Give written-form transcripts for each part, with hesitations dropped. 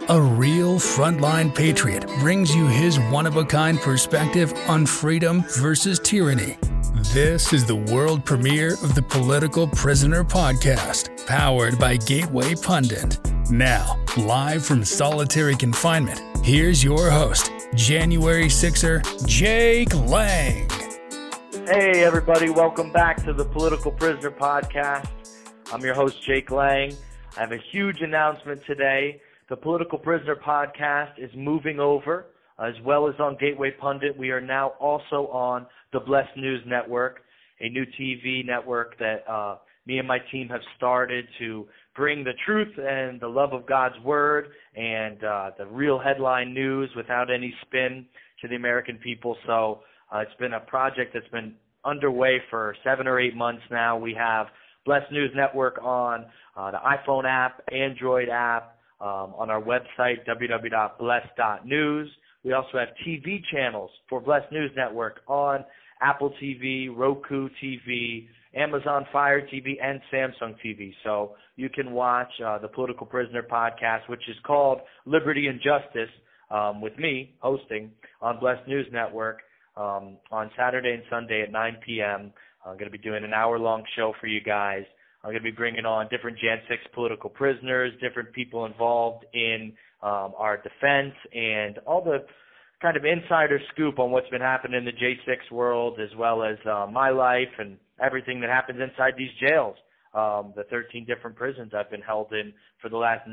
A real frontline patriot brings you his one-of-a-kind perspective on freedom versus tyranny. This is the world premiere of the Political Prisoner Podcast, powered by Gateway Pundit. Now, live from solitary confinement, here's your host, January 6er, Jake Lang. Hey, everybody. Welcome back to the Political Prisoner Podcast. I'm your host, Jake Lang. I have a huge announcement today. The Political Prisoner Podcast is moving over, as well as on Gateway Pundit. We are now also on the Blessed News Network, a new TV network that me and my team have started to bring the truth and the love of God's Word and the real headline news without any spin to the American people. So it's been a project that's been underway for 7 or 8 months now. We have Blessed News Network on the iPhone app, Android app, on our website, www.blessed.news. We also have TV channels for Blessed News Network on Apple TV, Roku TV, Amazon Fire TV, and Samsung TV. So you can watch the Political Prisoner Podcast, which is called Liberty and Justice, with me hosting on Blessed News Network on Saturday and Sunday at 9 p.m. I'm going to be doing an hour-long show for you guys. I'm going to be bringing on different Jan 6 political prisoners, different people involved in our defense, and all the kind of insider scoop on what's been happening in the J6 world, as well as my life and everything that happens inside these jails, the 13 different prisons I've been held in for the last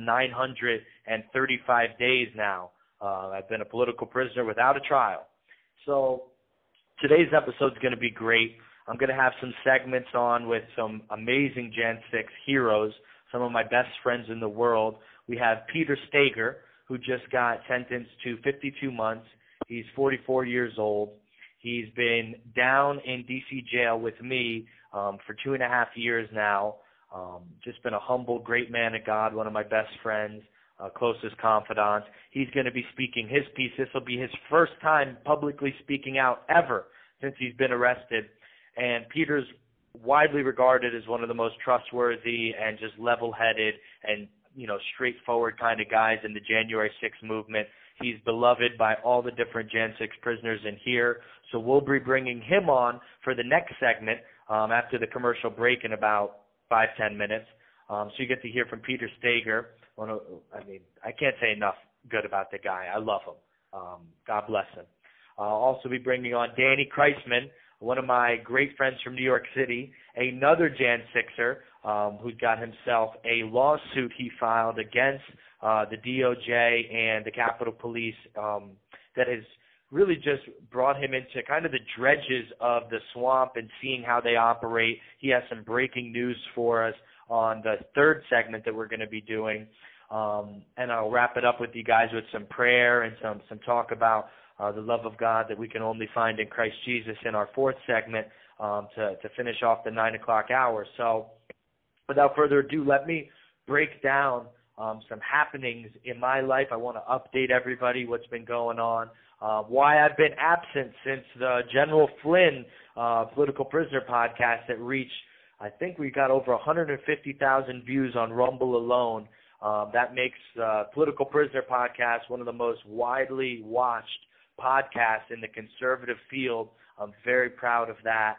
935 days now. I've been a political prisoner without a trial. So today's episode is going to be great. I'm going to have some segments on with some amazing Jan 6 heroes, some of my best friends in the world. We have Peter Stager, who just got sentenced to 52 months. He's 44 years old. He's been down in D.C. jail with me for 2.5 years now. Just been a humble, great man of God, one of my best friends, closest confidants. He's going to be speaking his piece. This will be his first time publicly speaking out ever since he's been arrested. And Peter's widely regarded as one of the most trustworthy and just level-headed and, straightforward kind of guys in the January 6th movement. He's beloved by all the different Jan 6 prisoners in here. So we'll be bringing him on for the next segment after the commercial break in about 5-10 minutes. So you get to hear from Peter Stager. I can't say enough good about the guy. I love him. God bless him. I'll also be bringing on Danny Kreisman, one of my great friends from New York City, another Jan 6er who's got himself a lawsuit he filed against the DOJ and the Capitol Police that has really just brought him into kind of the dredges of the swamp and seeing how they operate. He has some breaking news for us on the third segment that we're going to be doing. And I'll wrap it up with you guys with some prayer and some talk about the love of God that we can only find in Christ Jesus in our fourth segment to finish off the 9 o'clock hour. So without further ado, let me break down some happenings in my life. I want to update everybody what's been going on, why I've been absent since the General Flynn Political Prisoner Podcast that reached, I think we got over 150,000 views on Rumble alone. That makes Political Prisoner Podcast one of the most widely watched podcasts in the conservative field. I'm very proud of that.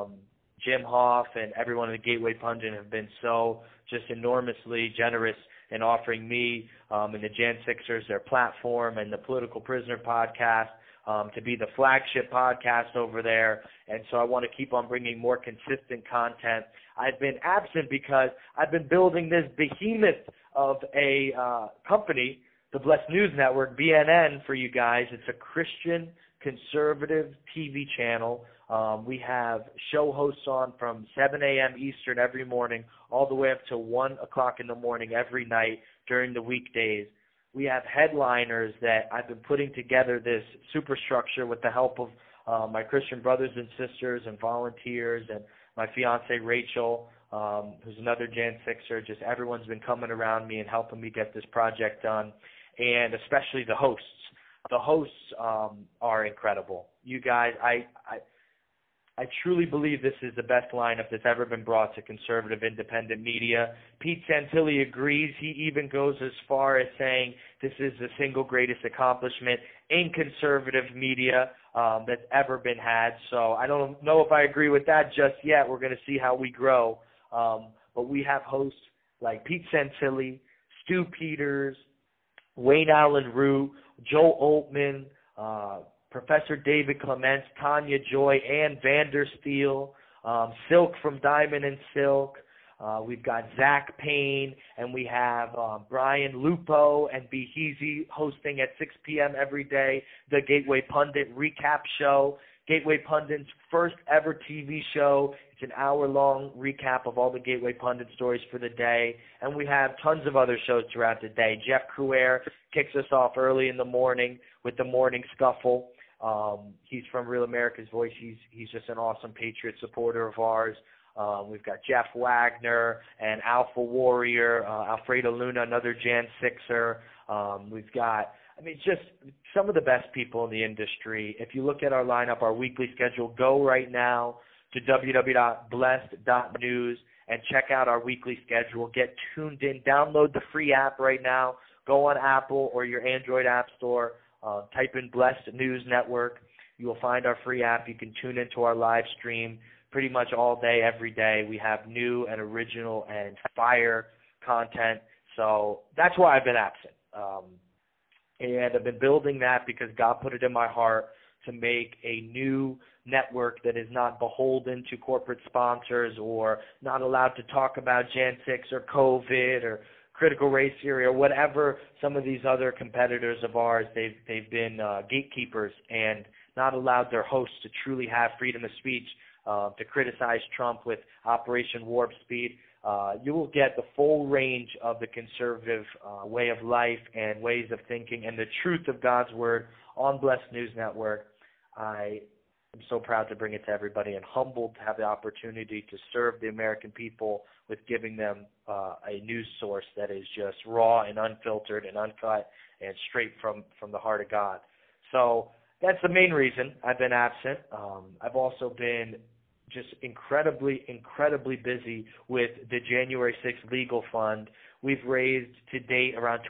Jim Hoff and everyone in the Gateway Pundit have been so just enormously generous in offering me and the Jan 6ers their platform and the Political Prisoner Podcast to be the flagship podcast over there. And so I want to keep on bringing more consistent content. I've been absent because I've been building this behemoth of a company, the Blessed News Network, BNN, for you guys. It's a Christian conservative TV channel. We have show hosts on from 7 a.m. Eastern every morning all the way up to 1 o'clock in the morning every night during the weekdays. We have headliners that I've been putting together this superstructure with the help of my Christian brothers and sisters and volunteers and my fiance Rachel, who's another Jan 6er. Just everyone's been coming around me and helping me get this project done, and especially the hosts. The hosts are incredible. You guys, I I truly believe this is the best lineup that's ever been brought to conservative independent media. Pete Santilli agrees. He even goes as far as saying this is the single greatest accomplishment in conservative media that's ever been had. So I don't know if I agree with that just yet. We're going to see how we grow. But we have hosts like Pete Santilli, Stu Peters, Wayne Allen Root, Joe Altman, Professor David Clements, Tanya Joy, Ann Vandersteel, Silk from Diamond and Silk. We've got Zach Payne, and we have Brian Lupo and Beheezy hosting at 6 p.m. every day, the Gateway Pundit Recap Show. Gateway Pundit's first ever TV show. It's an hour-long recap of all the Gateway Pundit stories for the day. And we have tons of other shows throughout the day. Jeff Crouere kicks us off early in the morning with the Morning Scuffle. He's from Real America's Voice. He's just an awesome Patriot supporter of ours. We've got Jeff Wagner and Alpha Warrior, Alfredo Luna, another Jan Sixer. We've got, just some of the best people in the industry. If you look at our lineup, our weekly schedule, go right now to www.blessed.news and check out our weekly schedule. Get tuned in. Download the free app right now. Go on Apple or your Android app store. Type in Blessed News Network. You will find our free app. You can tune into our live stream pretty much all day, every day. We have new and original and fire content. So that's why I've been absent. And I've been building that because God put it in my heart to make a new network that is not beholden to corporate sponsors or not allowed to talk about Jan 6 or COVID or critical race theory or whatever some of these other competitors of ours. They've been gatekeepers and not allowed their hosts to truly have freedom of speech to criticize Trump with Operation Warp Speed. You will get the full range of the conservative way of life and ways of thinking and the truth of God's Word on Blessed News Network. I am so proud to bring it to everybody and humbled to have the opportunity to serve the American people with giving them a news source that is just raw and unfiltered and uncut and straight from the heart of God. So that's the main reason I've been absent. I've also been just incredibly busy with the January 6th legal fund. We've raised to date around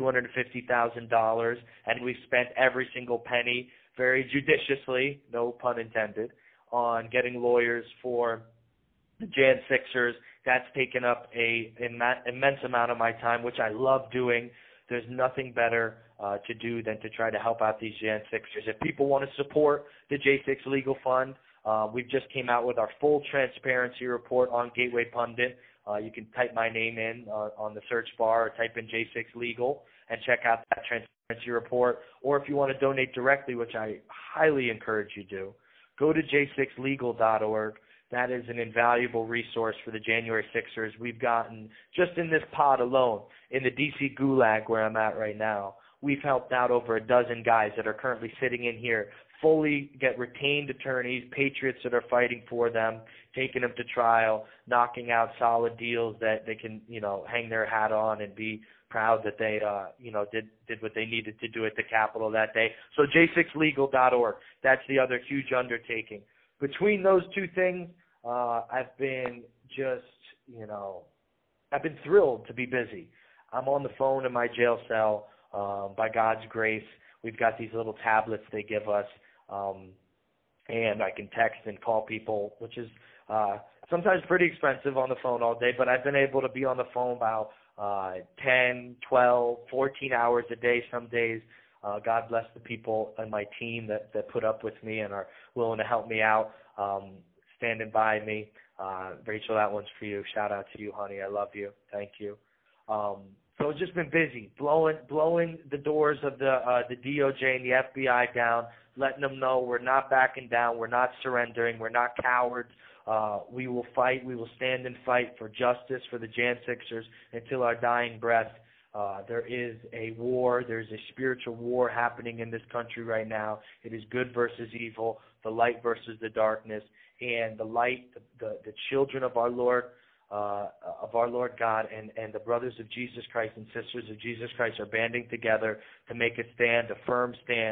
$250,000, and we've spent every single penny very judiciously, no pun intended, on getting lawyers for the Jan Sixers. That's taken up an immense amount of my time, which I love doing. There's nothing better to do than to try to help out these Jan Sixers. If people want to support the J6 Legal Fund, we've just came out with our full transparency report on Gateway Pundit. You can type my name in on the search bar or type in J6 Legal and check out that transparency report. Or if you want to donate directly, which I highly encourage you do, go to j6legal.org. That is an invaluable resource for the January Sixers. We've gotten, just in this pod alone, in the D.C. Gulag where I'm at right now, we've helped out over a dozen guys that are currently sitting in here, fully get retained attorneys, patriots that are fighting for them, taking them to trial, knocking out solid deals that they can, hang their hat on and be proud that they, did what they needed to do at the Capitol that day. So j6legal.org, that's the other huge undertaking. Between those two things, I've been I've been thrilled to be busy. I'm on the phone in my jail cell by God's grace. We've got these little tablets they give us, and I can text and call people, which is sometimes pretty expensive on the phone all day, but I've been able to be on the phone about 10, 12, 14 hours a day some days. God bless the people on my team that put up with me and are willing to help me out, standing by me. Rachel, that one's for you. Shout out to you, honey. I love you. Thank you. So it's just been busy, blowing the doors of the DOJ and the FBI down, letting them know we're not backing down, we're not surrendering, we're not cowards. We will fight. We will stand and fight for justice for the Jan Sixers until our dying breath. There is a war. There's a spiritual war happening in this country right now. It is good versus evil, the light versus the darkness, and the light, the children of our Lord God and the brothers of Jesus Christ and sisters of Jesus Christ are banding together to make a stand, a firm stand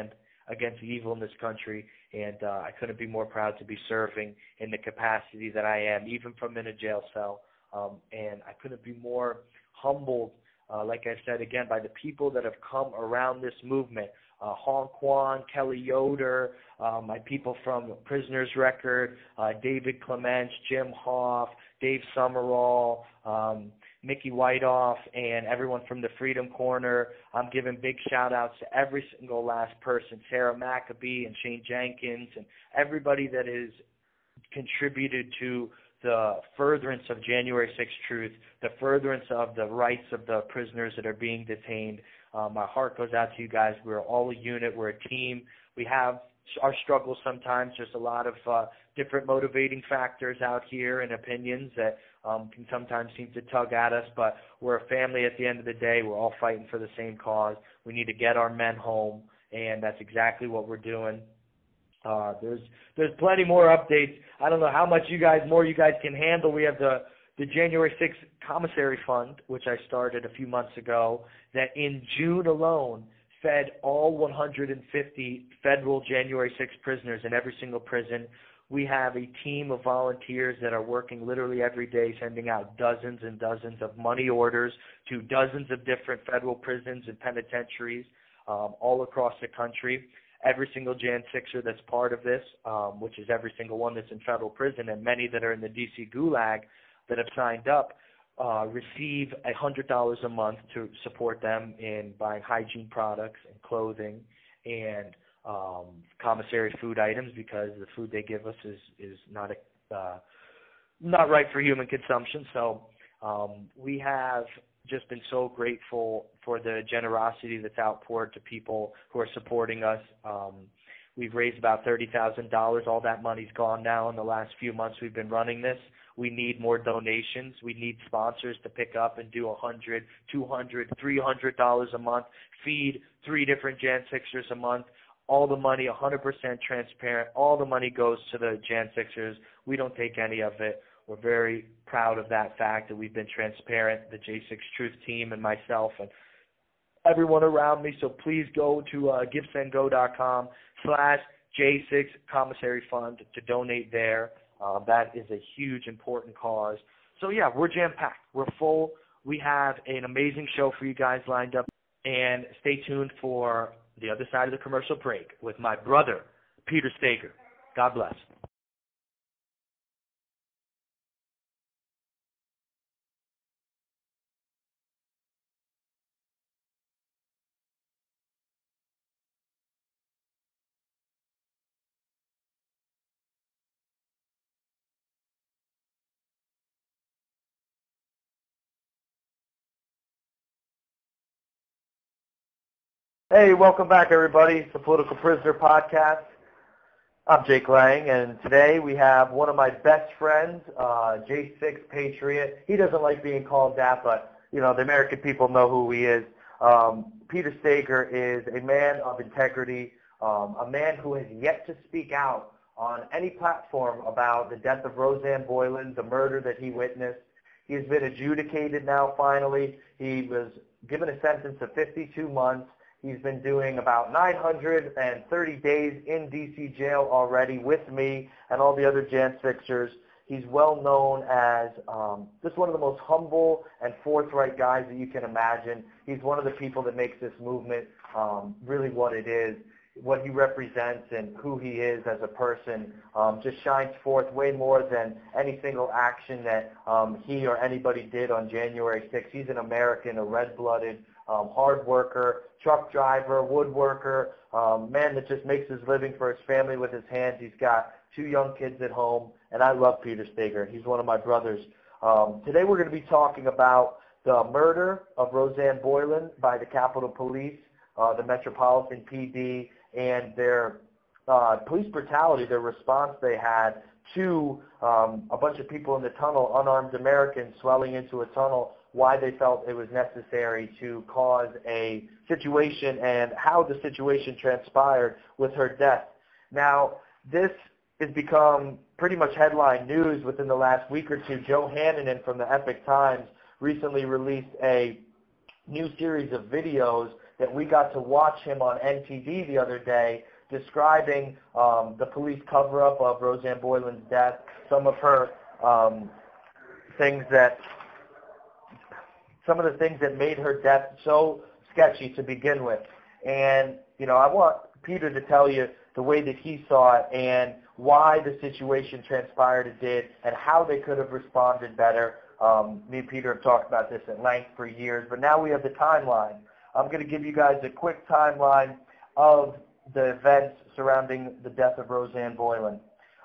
against evil in this country, and I couldn't be more proud to be serving in the capacity that I am, even from in a jail cell. And I couldn't be more humbled, like I said, again, by the people that have come around this movement. Hong Kwan, Kelly Yoder, my people from Prisoner's Record, David Clements, Jim Hoff, Dave Summerall, Mickey Whiteoff, and everyone from the Freedom Corner. I'm giving big shout-outs to every single last person, Sarah Maccabee and Shane Jenkins, and everybody that has contributed to the furtherance of January 6th truth, the furtherance of the rights of the prisoners that are being detained. My heart goes out to you guys. We're all a unit. We're a team. We have our struggles sometimes. There's a lot of different motivating factors out here and opinions that can sometimes seem to tug at us, but we're a family at the end of the day. We're all fighting for the same cause. We need to get our men home, and that's exactly what we're doing. There's plenty more updates. I don't know how much you guys can handle. We have the January 6th Commissary Fund, which I started a few months ago, that in June alone fed all 150 federal January 6th prisoners in every single prison. We have a team of volunteers that are working literally every day, sending out dozens and dozens of money orders to dozens of different federal prisons and penitentiaries all across the country. Every single Jan 6er that's part of this, which is every single one that's in federal prison, and many that are in the D.C. Gulag that have signed up, receive $100 a month to support them in buying hygiene products and clothing and commissary food items, because the food they give us is not right for human consumption. So we have just been so grateful for the generosity that's outpoured to people who are supporting us. We've raised about $30,000. All that money's gone now in the last few months we've been running this. We need more donations. We need sponsors to pick up and do $100, $200, $300 a month, feed 3 different Jan 6ers a month. All the money, 100% transparent. All the money goes to the Jan 6ers. We don't take any of it. We're very proud of that fact that we've been transparent, the J6 Truth team and myself and everyone around me. So please go to givesendgo.com/J6 Commissary Fund to donate there. That is a huge, important cause. So, yeah, we're jam-packed. We're full. We have an amazing show for you guys lined up. And stay tuned for the other side of the commercial break with my brother, Peter Stager. God bless. Hey, welcome back, everybody. It's the Political Prisoner Podcast. I'm Jake Lang, and today we have one of my best friends, J6 Patriot. He doesn't like being called that, but, you know, the American people know who he is. Peter Stager is a man of integrity, a man who has yet to speak out on any platform about the death of Rosanne Boyland, the murder that he witnessed. He has been adjudicated now, finally. He was given a sentence of 52 months. He's been doing about 930 days in D.C. jail already with me and all the other Jan 6ers. He's well known as just one of the most humble and forthright guys that you can imagine. He's one of the people that makes this movement really what it is. What he represents and who he is as a person just shines forth way more than any single action that he or anybody did on January 6th. He's an American, a red-blooded, hard worker, truck driver, woodworker, man that just makes his living for his family with his hands. He's got 2 young kids at home, and I love Peter Stager. He's one of my brothers. Today we're going to be talking about the murder of Rosanne Boyland by the Capitol Police, the Metropolitan PD, and their police brutality, their response they had to a bunch of people in the tunnel, unarmed Americans swelling into a tunnel, why they felt it was necessary to cause a situation and how the situation transpired with her death. Now, this has become pretty much headline news within the last week or two. Joe Hannanen from the Epic Times recently released a new series of videos that we got to watch him on NTV the other day describing the police cover-up of Rosanne Boyland's death, some of her some of the things that made her death so sketchy to begin with. And, I want Peter to tell you the way that he saw it and why the situation transpired it did and how they could have responded better. Me and Peter have talked about this at length for years, but now we have the timeline. I'm going to give you guys a quick timeline of the events surrounding the death of Rosanne Boyland,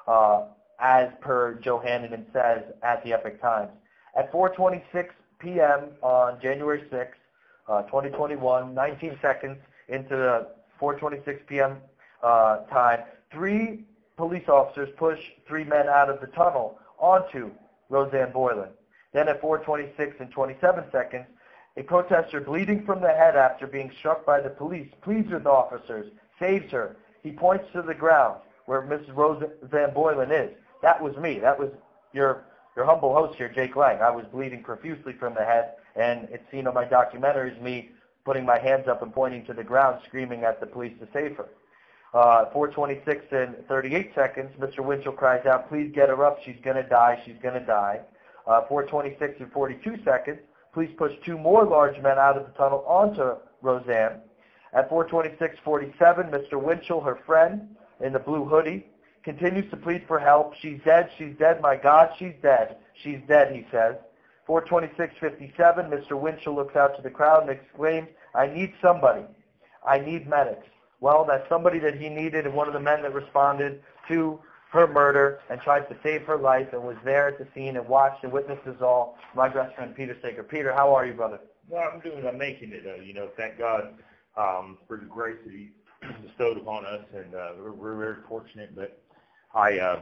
as per Joe Hanneman says at the Epoch Times. At 4:26 p.m. on January 6, 2021, 19 seconds into the 4:26 p.m. Time, 3 police officers push 3 men out of the tunnel onto Rosanne Boyland. Then at 4:26 and 27 seconds, a protester bleeding from the head after being struck by the police pleads with officers, saves her. He points to the ground where Mrs. Rosanne Boyland is. That was me. That was your humble host here, Jake Lang. I was bleeding profusely from the head, and it's seen on my documentaries me putting my hands up and pointing to the ground, screaming at the police to save her. 4:26 and 38 seconds, Mr. Winchell cries out, "Please get her up. She's going to die. She's going to die." 4:26 and 42 seconds, police push 2 more large men out of the tunnel onto Rosanne. At 4:26:47, Mr. Winchell, her friend in the blue hoodie, continues to plead for help. "She's dead. She's dead. My God, she's dead. She's dead," he says. 4:26:57, Mr. Winchell looks out to the crowd and exclaims, "I need somebody. I need medics." Well, that's somebody that he needed, and one of the men that responded to her murder and tried to save her life and was there at the scene and watched and witnessed this all, my best friend Peter Sager. Peter, how are you, brother? Well, I'm making it. Thank God for the grace that He bestowed upon us, and we're very fortunate. But I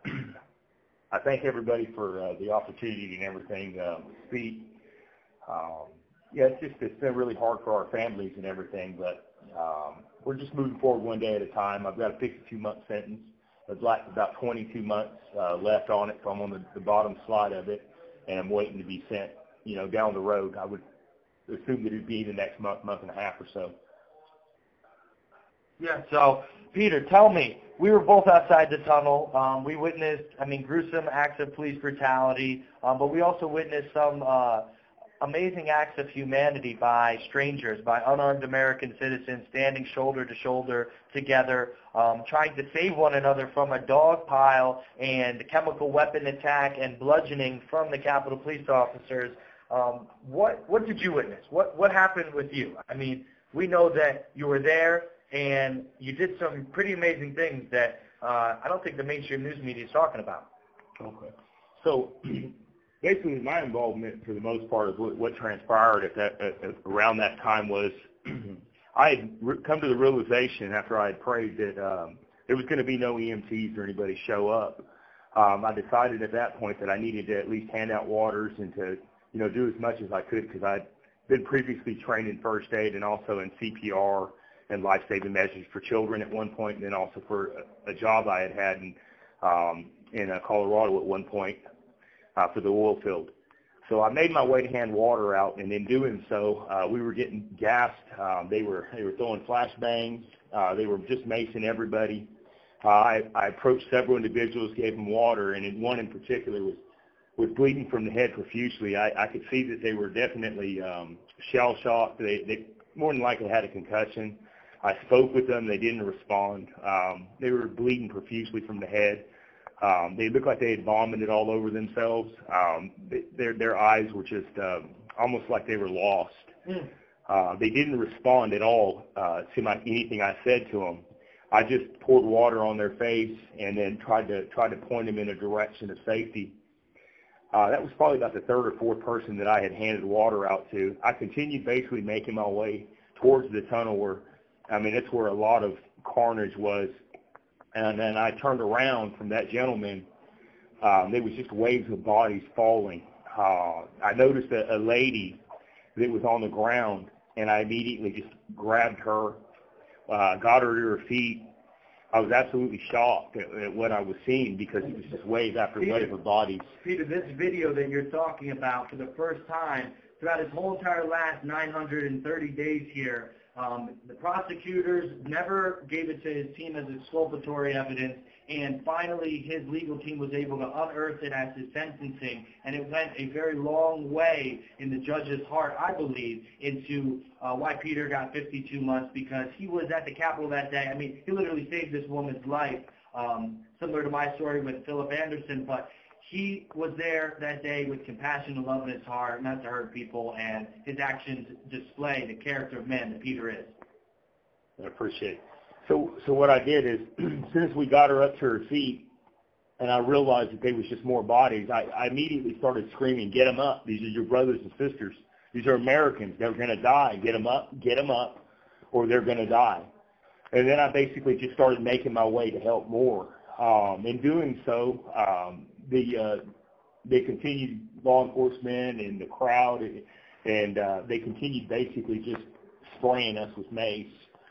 thank everybody for the opportunity and everything to speak. It's been really hard for our families and everything, but we're just moving forward one day at a time. I've got a 52-month sentence. There's like about 22 months left on it, so I'm on the bottom slide of it, and I'm waiting to be sent, down the road. I would assume that it'd be the next month and a half or so. Yeah, so, Peter, tell me, we were both outside the tunnel. We witnessed, gruesome acts of police brutality, but we also witnessed some amazing acts of humanity by strangers, by unarmed American citizens standing shoulder to shoulder together, trying to save one another from a dog pile and chemical weapon attack and bludgeoning from the Capitol Police officers. What did you witness? What happened with you? We know that you were there and you did some pretty amazing things that I don't think the mainstream news media is talking about. Okay. So basically, my involvement, for the most part, of what transpired around that time was I had come to the realization after I had prayed that there was going to be no EMTs or anybody show up. I decided at that point that I needed to at least hand out waters and to do as much as I could, because I'd been previously trained in first aid and also in CPR and life-saving measures for children at one point, and then also for a job I had in Colorado at one point. For the oil field. So I made my way to hand water out, and in doing so, we were getting gassed. They were throwing flashbangs. They were just macing everybody. I approached several individuals, gave them water, and one in particular was bleeding from the head profusely. I could see that they were definitely shell-shocked. They more than likely had a concussion. I spoke with them. They didn't respond. They were bleeding profusely from the head. They looked like they had vomited all over themselves. Their eyes were just almost like they were lost. They didn't respond at all to anything I said to them. I just poured water on their face and then tried to point them in a direction of safety. That was probably about the third or fourth person that I had handed water out to. I continued basically making my way towards the tunnel where, that's where a lot of carnage was. And then I turned around from that gentleman. There was just waves of bodies falling. I noticed a lady that was on the ground, and I immediately just grabbed her, got her to her feet. I was absolutely shocked at what I was seeing, because it was just wave after wave of bodies. Peter, this video that you're talking about, for the first time, throughout his whole entire last 930 days here, the prosecutors never gave it to his team as exculpatory evidence, and finally his legal team was able to unearth it as his sentencing, and it went a very long way in the judge's heart, I believe, into why Peter got 52 months, because he was at the Capitol that day. I mean, he literally saved this woman's life, similar to my story with Philip Anderson, but he was there that day with compassion and love in his heart, not to hurt people, and his actions display the character of man that Peter is. I appreciate it. So what I did is, as soon as we got her up to her feet, and I realized that there was just more bodies, I immediately started screaming, "Get them up! These are your brothers and sisters. These are Americans. They're going to die. Get them up, or they're going to die." And then I basically just started making my way to help more. In doing so, they continued, law enforcement and the crowd, and they continued basically just spraying us with mace.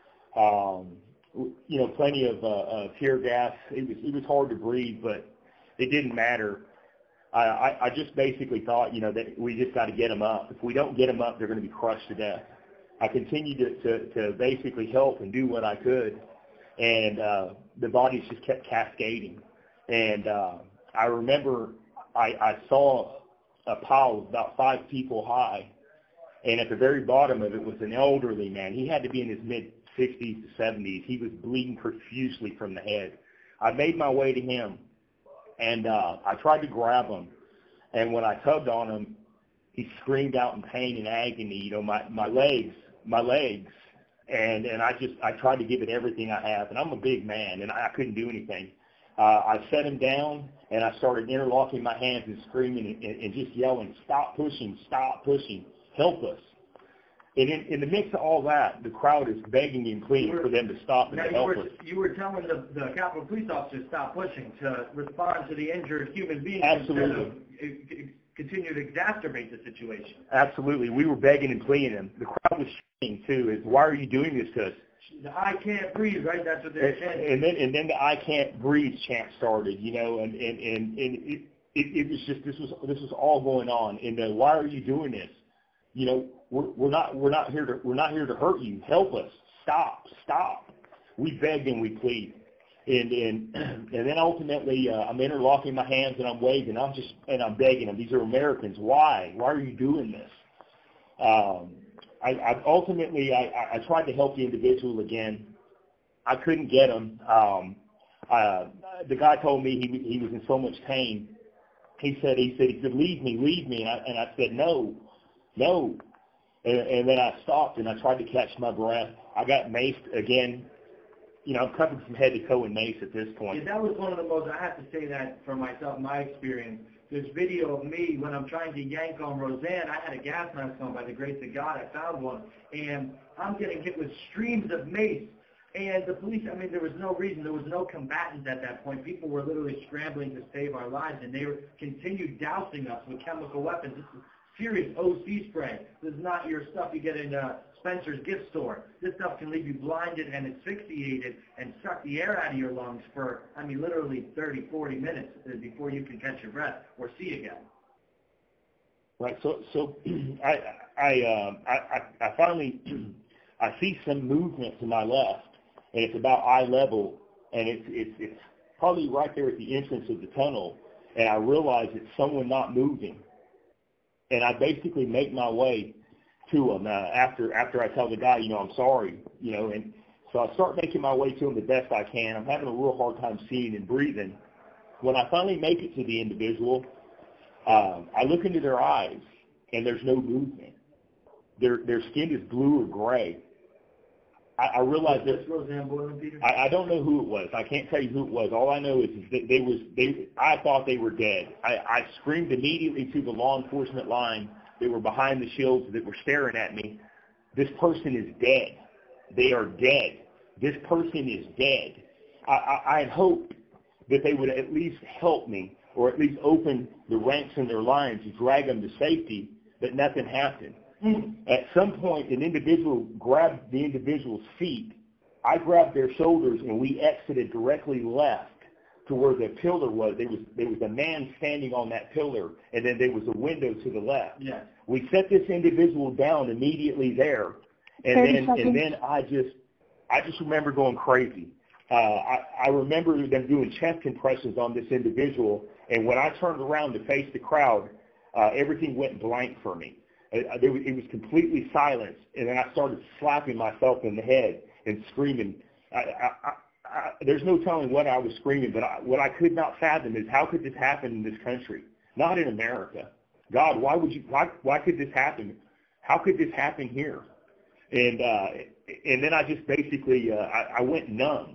Plenty of tear gas. It was hard to breathe, but it didn't matter. I just basically thought, that we just got to get them up. If we don't get them up, they're going to be crushed to death. I continued to basically help and do what I could, and the bodies just kept cascading. And I remember I saw a pile about 5 people high, and at the very bottom of it was an elderly man. He had to be in his mid-60s to 70s. He was bleeding profusely from the head. I made my way to him, and I tried to grab him. And when I tugged on him, he screamed out in pain and agony, my legs. And I tried to give it everything I have. And I'm a big man, and I couldn't do anything. I set him down, and I started interlocking my hands and screaming and just yelling, stop pushing, help us. And in the mix of all that, the crowd is begging and pleading for them to stop and to help us. You were telling the Capitol Police officers stop pushing to respond to the injured human being. Absolutely. Instead of continue to exacerbate the situation. Absolutely. We were begging and pleading them. The crowd was shouting, too, why are you doing this to us? The I can't breathe, right? That's what they're saying. And then the I can't breathe chant started, and it was just this was all going on. And why are you doing this? We're not here to hurt you. Help us. Stop. We begged and we plead. And then ultimately I'm interlocking my hands and I'm waving. I'm begging them. These are Americans. Why are you doing this? I ultimately tried to help the individual again. I couldn't get him. The guy told me he was in so much pain. He said leave me, and I said no. And then I stopped and I tried to catch my breath. I got maced again. I'm covered from head to toe in mace at this point. Yeah, that was one of the most, I have to say that for myself, my experience. There's video of me when I'm trying to yank on Roseanne. I had a gas mask on. By the grace of God, I found one. And I'm getting hit with streams of mace. And the police, there was no reason. There was no combatants at that point. People were literally scrambling to save our lives. And they continued dousing us with chemical weapons. This is serious OC spray. This is not your stuff you get in Spencer's gift store. This stuff can leave you blinded and asphyxiated and suck the air out of your lungs for, literally 30, 40 minutes before you can catch your breath or see again. Right. So I finally I see some movement to my left, and it's about eye level, and it's probably right there at the entrance of the tunnel, and I realize it's someone not moving, and I basically make my way to him after I tell the guy, I'm sorry, and so I start making my way to him the best I can. I'm having a real hard time seeing and breathing. When I finally make it to the individual, I look into their eyes, and there's no movement. Their skin is blue or gray. I realize that Roseanne Boylan, Peter? I don't know who it was. I can't tell you who it was. All I know is that I thought they were dead. I screamed immediately to the law enforcement line. They were behind the shields that were staring at me. This person is dead. They are dead. This person is dead. I had hoped that they would at least help me, or at least open the ranks in their lines to drag them to safety, but nothing happened. At some point, an individual grabbed the individual's feet. I grabbed their shoulders, and we exited directly left to where the pillar was. There was a man standing on that pillar, and then there was a window to the left. Yes. We set this individual down immediately there, and then I just remember going crazy. I remember them doing chest compressions on this individual, and when I turned around to face the crowd, everything went blank for me. It was completely silent, and then I started slapping myself in the head and screaming. There's no telling what I was screaming, but what I could not fathom is how could this happen in this country, not in America? God, why could this happen? How could this happen here? And then I just basically I went numb.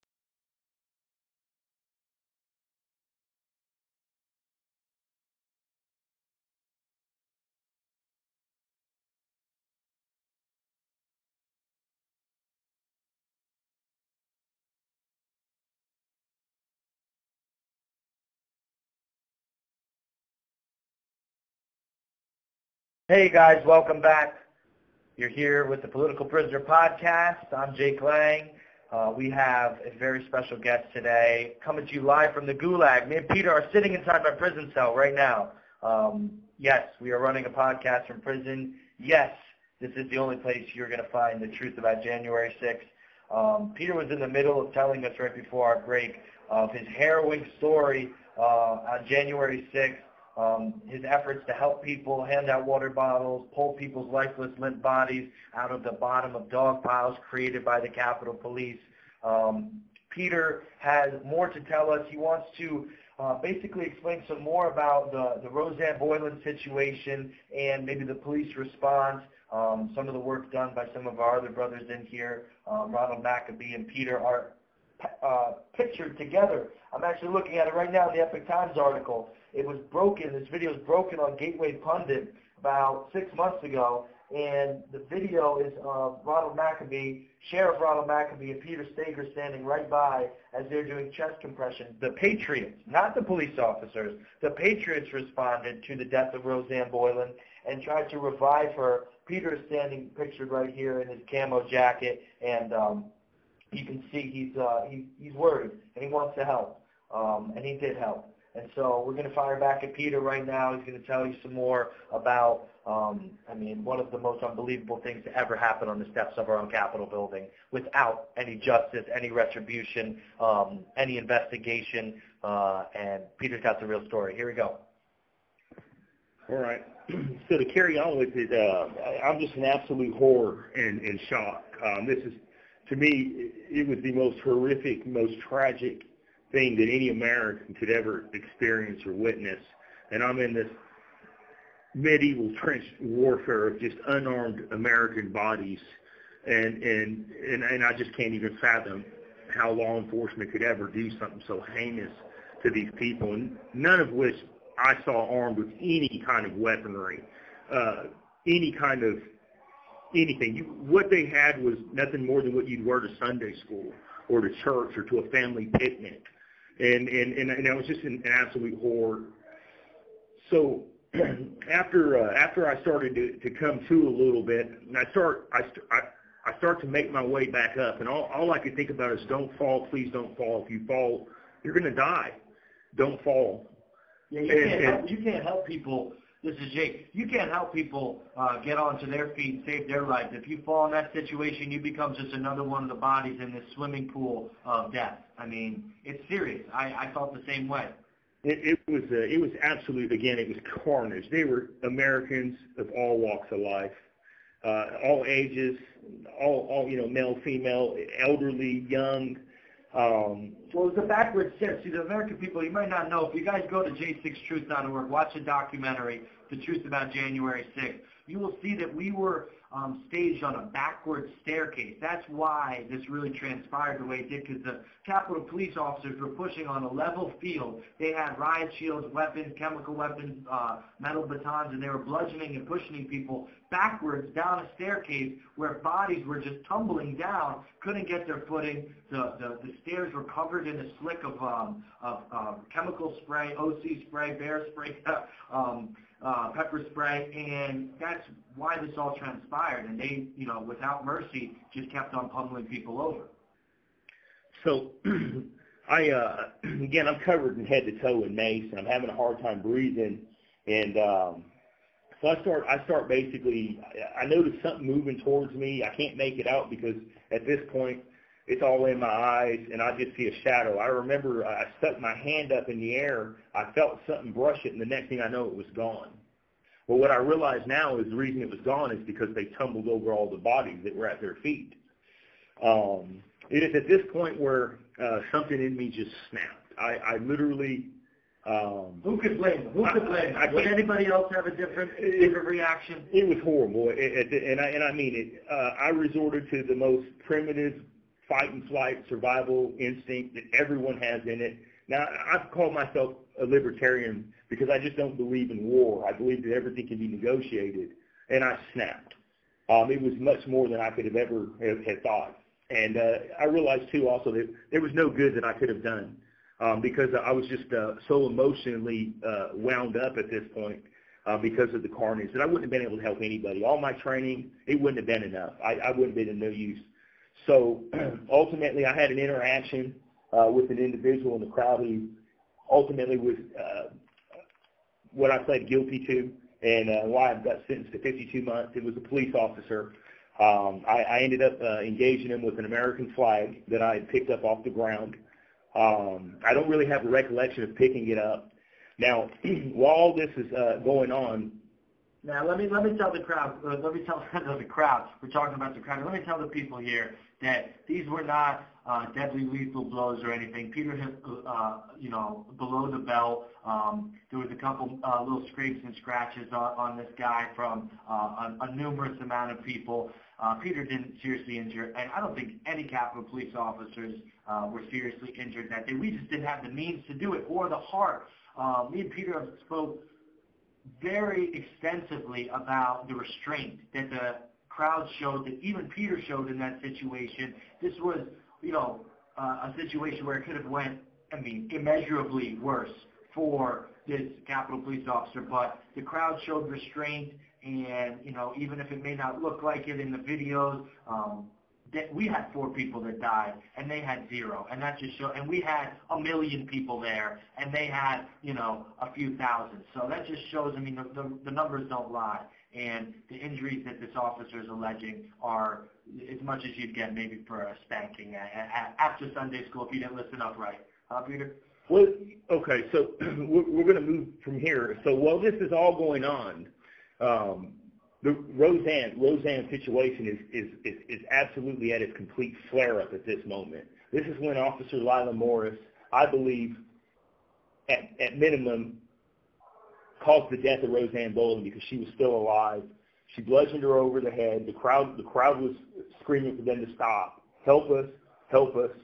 Hey guys, welcome back. You're here with the Political Prisoner Podcast. I'm Jake Lang. We have a very special guest today coming to you live from the Gulag. Me and Peter are sitting inside my prison cell right now. Yes, we are running a podcast from prison. Yes, this is the only place you're going to find the truth about January 6th. Peter was in the middle of telling us right before our break of his harrowing story on January 6th. His efforts to help people, hand out water bottles, pull people's lifeless, limp bodies out of the bottom of dog piles created by the Capitol Police. Peter has more to tell us. He wants to basically explain some more about the Rosanne Boyland situation and maybe the police response, some of the work done by some of our other brothers in here. Ronald Maccabee and Peter are pictured together. I'm actually looking at it right now in the Epoch Times article. It was broken. This video is broken on Gateway Pundit about 6 months ago, and the video is of Ronald Maccabee, Sheriff Ronald Maccabee, and Peter Stager standing right by as they're doing chest compression. The Patriots, not the police officers, the Patriots responded to the death of Rosanne Boyland and tried to revive her. Peter is standing pictured right here in his camo jacket, and you can see he's worried, and he wants to help, and he did help. And so we're going to fire back at Peter right now. He's going to tell you some more about, one of the most unbelievable things to ever happen on the steps of our own Capitol building without any justice, any retribution, any investigation. And Peter's got the real story. Here we go. All right. So to carry on with it, I'm just in absolute horror and shock. This is, to me, it was the most horrific, most tragic thing that any American could ever experience or witness. And I'm in this medieval trench warfare of just unarmed American bodies, and I just can't even fathom how law enforcement could ever do something so heinous to these people, and none of which I saw armed with any kind of weaponry, any kind of anything. What they had was nothing more than what you'd wear to Sunday school or to church or to a family picnic. And I was just in absolute horror. So after I started to come to a little bit, and I start to make my way back up, and all I could think about is don't fall, please don't fall. If you fall, you're going to die. Don't fall. Yeah, you can't help people. This is Jake. You can't help people get onto their feet and save their lives. If you fall in that situation, you become just another one of the bodies in this swimming pool of death. I mean, it's serious. I felt the same way. It was absolute. Again, it was carnage. They were Americans of all walks of life, all ages, all male, female, elderly, young. Well, it was a backwards step. See, the American people, you might not know, if you guys go to j6truth.org, watch a documentary, The Truth About January 6th, you will see that we were staged on a backward staircase. That's why this really transpired the way it did, because the Capitol Police officers were pushing on a level field. They had riot shields, weapons, chemical weapons, metal batons, and they were bludgeoning and pushing people backwards down a staircase where bodies were just tumbling down, couldn't get their footing. The stairs were covered in a slick of chemical spray, OC spray, bear spray, pepper spray, and that's why this all transpired. And they, without mercy, just kept on pummeling people over. So Again, I'm covered from head to toe in mace, and I'm having a hard time breathing. And so I start basically, I notice something moving towards me. I can't make it out because at this point, it's all in my eyes, and I just see a shadow. I remember I stuck my hand up in the air. I felt something brush it, and the next thing I know, it was gone. Well, what I realize now is the reason it was gone is because they tumbled over all the bodies that were at their feet. It is at this point where something in me just snapped. I literally... Who could blame them? Who could blame them? Would anybody else have a different reaction? It was horrible, and I mean it. I resorted to the most primitive fight and flight survival instinct that everyone has in it. Now, I've called myself a libertarian because I just don't believe in war. I believe that everything can be negotiated, and I snapped. It was much more than I could have ever had thought. And I realized, too, also that there was no good that I could have done because I was just so emotionally wound up at this point because of the carnage that I wouldn't have been able to help anybody. All my training, it wouldn't have been enough. I wouldn't have been of no use. So ultimately, I had an interaction with an individual in the crowd who ultimately was what I pled guilty to and why I got sentenced to 52 months. It was a police officer. I ended up engaging him with an American flag that I had picked up off the ground. I don't really have a recollection of picking it up. Now, while all this is going on, now let me tell the crowd. Let me tell the crowd. We're talking about the crowd. Let me tell the people here that these were not deadly lethal blows or anything. Peter hit, below the belt. There was a couple little scrapes and scratches on this guy from a numerous amount of people. Peter didn't seriously injure, and I don't think any Capitol Police officers were seriously injured that day. We just didn't have the means to do it or the heart. Me and Peter have spoke very extensively about the restraint that the crowd showed, that even Peter showed in that situation. This was, a situation where it could have went, immeasurably worse for this Capitol Police officer, but the crowd showed restraint, and, even if it may not look like it in the videos, we had 4 people that died, and they had 0, and that just showed, and we had 1 million people there, and they had, a few thousand. So that just shows, the numbers don't lie, and the injuries that this officer is alleging are as much as you'd get maybe for a spanking after Sunday school if you didn't listen up right. Peter? Well, okay, so we're going to move from here. So while this is all going on, the Roseanne situation is absolutely at its complete flare-up at this moment. This is when Officer Lila Morris, I believe, at minimum, caused the death of Roseanne Boland because she was still alive. She bludgeoned her over the head. The crowd was screaming for them to stop. Help us, help us.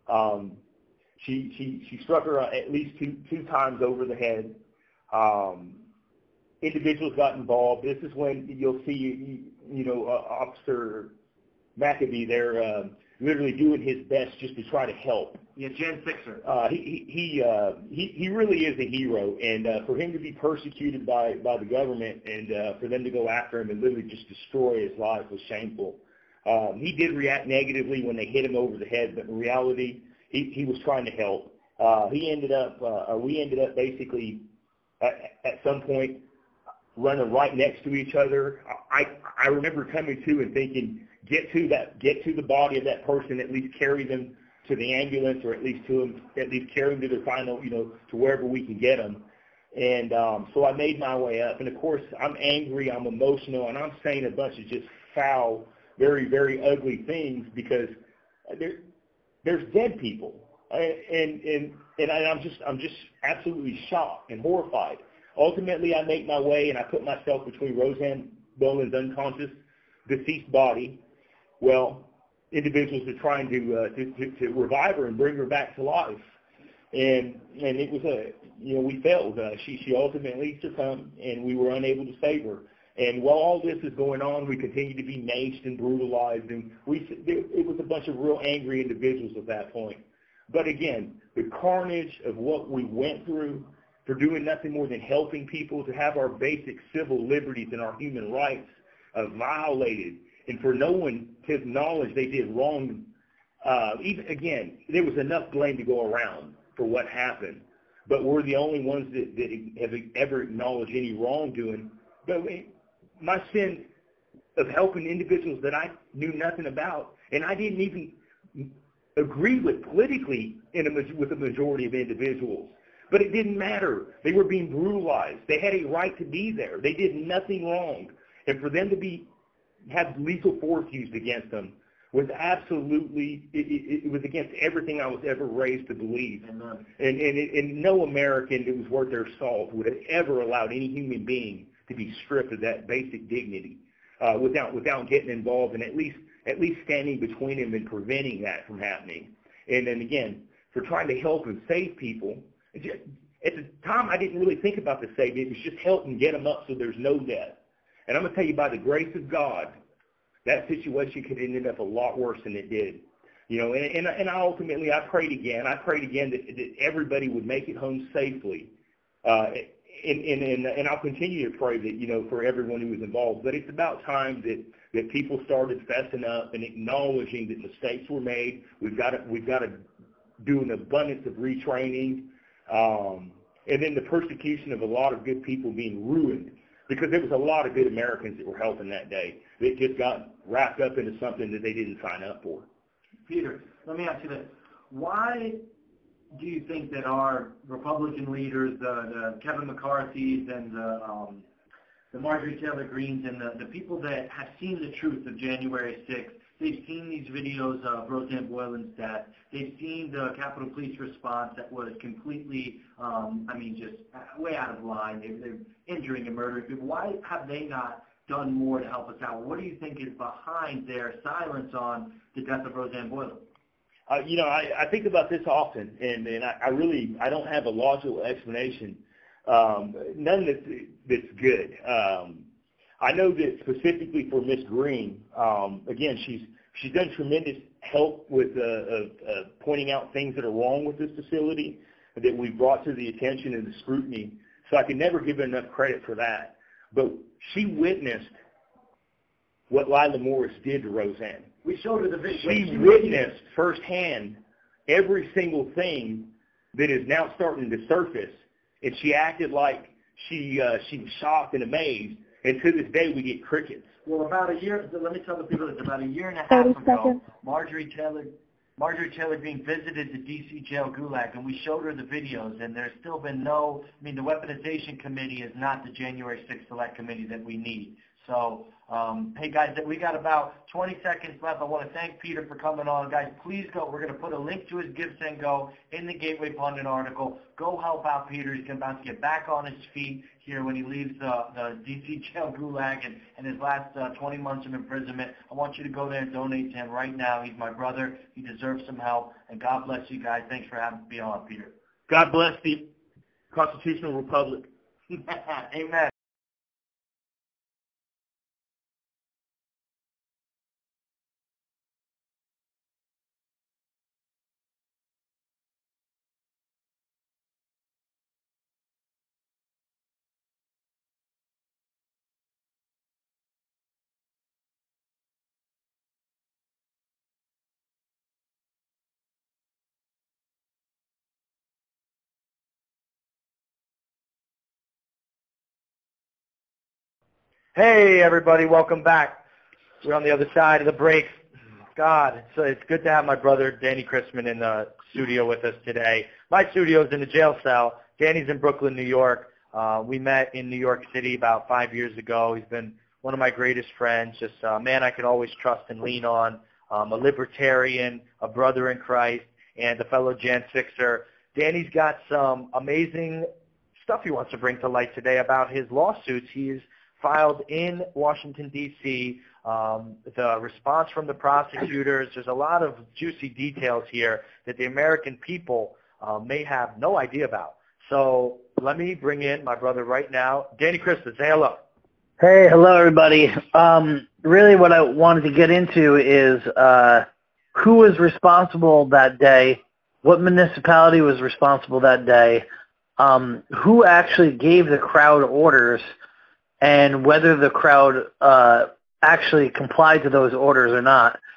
She struck her at least two times over the head. Individuals got involved. This is when you'll see, Officer McAbee there literally doing his best just to try to help. Yeah, Jan Sixer. He really is a hero, and for him to be persecuted by the government and for them to go after him and literally just destroy his life was shameful. He did react negatively when they hit him over the head, but in reality, he was trying to help. We ended up basically at some point running right next to each other. I remember coming to and thinking, get to the body of that person, at least carry them to the ambulance, or at least carry them to their final, to wherever we can get them. And so I made my way up, and of course I'm angry, I'm emotional, and I'm saying a bunch of just foul, very, very ugly things because there's dead people, and I'm just absolutely shocked and horrified. Ultimately, I make my way, and I put myself between Roseanne Boland's unconscious, deceased body. Well, individuals are trying to revive her and bring her back to life, and it was we failed. She ultimately succumbed, and we were unable to save her. And while all this is going on, we continue to be maced and brutalized, and it was a bunch of real angry individuals at that point. But again, the carnage of what we went through for doing nothing more than helping people, to have our basic civil liberties and our human rights violated, and for no one to acknowledge they did wrong even again, there was enough blame to go around for what happened, but we're the only ones that have ever acknowledged any wrongdoing. But my sin of helping individuals that I knew nothing about, and I didn't even agree with politically with a majority of individuals. But it didn't matter. They were being brutalized. They had a right to be there. They did nothing wrong. And for them to have lethal force used against them was absolutely, it was against everything I was ever raised to believe. And no American that was worth their salt would have ever allowed any human being to be stripped of that basic dignity without getting involved and at least standing between them and preventing that from happening. And then again, for trying to help and save people, at the time I didn't really think about the saving. It was just help and get them up so there's no death. And I'm going to tell you, by the grace of God, that situation could have ended up a lot worse than it did. And I ultimately, I prayed again. That everybody would make it home safely. And I'll continue to pray that, for everyone who was involved. But it's about time that people started fessing up and acknowledging that mistakes were made. We've got to do an abundance of retraining. And then the persecution of a lot of good people being ruined, because there was a lot of good Americans that were helping that day that just got wrapped up into something that they didn't sign up for. Peter, let me ask you this. Why do you think that our Republican leaders, the Kevin McCarthy's and the Marjorie Taylor Greenes and the people that have seen the truth of January 6th, they've seen these videos of Roseanne Boylan's death. They've seen the Capitol Police response that was completely, just way out of line. They're injuring and murdering people. Why have they not done more to help us out? What do you think is behind their silence on the death of Roseanne Boylan? I think about this often, and I don't have a logical explanation. None that's good. I know that specifically for Miss Green, again, she's done tremendous help with pointing out things that are wrong with this facility that we brought to the attention and the scrutiny. So I can never give her enough credit for that. But she witnessed what Lila Morris did to Roseanne. We showed her the video. She witnessed firsthand every single thing that is now starting to surface, and she acted like she was shocked and amazed. And to this day, we get crickets. Well, about a year, let me tell the people this, about a year and a half ago, Marjorie Taylor Greene visited the D.C. jail gulag, and we showed her the videos, and there's still been the weaponization committee is not the January 6th select committee that we need. So, hey, guys, we got about 20 seconds left. I want to thank Peter for coming on. Guys, please go. We're going to put a link to his Give, Send, Go in the Gateway Pundit article. Go help out Peter. He's about to get back on his feet here when he leaves the D.C. jail gulag and his last 20 months of imprisonment. I want you to go there and donate to him right now. He's my brother. He deserves some help. And God bless you guys. Thanks for having me on, Peter. God bless the Constitutional Republic. Amen. Hey, everybody, welcome back. We're on the other side of the break. God, it's good to have my brother, Danny Chrisman, in the studio with us today. My studio's in the jail cell. Danny's in Brooklyn, New York. We met in New York City about 5 years ago. He's been one of my greatest friends, just a man I can always trust and lean on, a libertarian, a brother in Christ, and a fellow Jan 6er. Danny's got some amazing stuff he wants to bring to light today about his lawsuits he's filed in Washington, D.C., the response from the prosecutors. There's a lot of juicy details here that the American people may have no idea about. So let me bring in my brother right now, Danny Chrisman. Say hello. Hey, hello, everybody. Really what I wanted to get into is who was responsible that day, what municipality was responsible that day, who actually gave the crowd orders, and whether the crowd actually complied to those orders or not.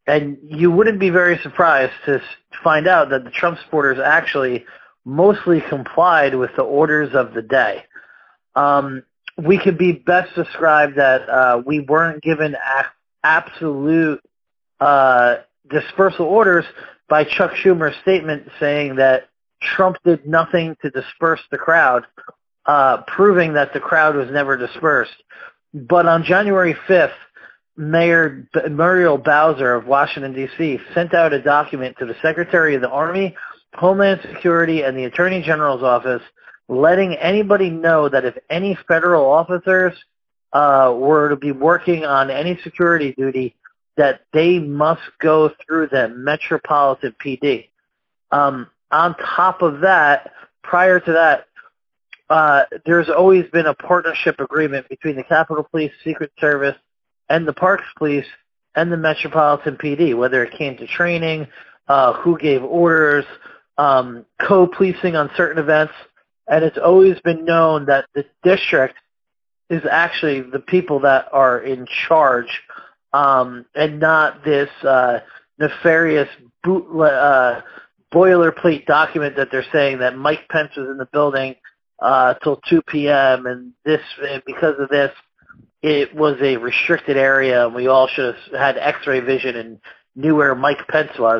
And you wouldn't be very surprised to find out that the Trump supporters actually mostly complied with the orders of the day. We could be best described that we weren't given absolute dispersal orders by Chuck Schumer's statement saying that Trump did nothing to disperse the crowd, proving that the crowd was never dispersed. But on January 5th, Mayor Muriel Bowser of Washington, D.C. sent out a document to the Secretary of the Army, Homeland Security, and the Attorney General's office letting anybody know that if any federal officers were to be working on any security duty, that they must go through the Metropolitan PD. On top of that, prior to that, there's always been a partnership agreement between the Capitol Police, Secret Service, and the Parks Police and the Metropolitan PD, whether it came to training, who gave orders, co-policing on certain events. And it's always been known that the district is actually the people that are in charge, and not this nefarious boilerplate document that they're saying that Mike Pence was in the building till 2 p.m. and because of this, it was a restricted area, and we all should have had X-ray vision and knew where Mike Pence was.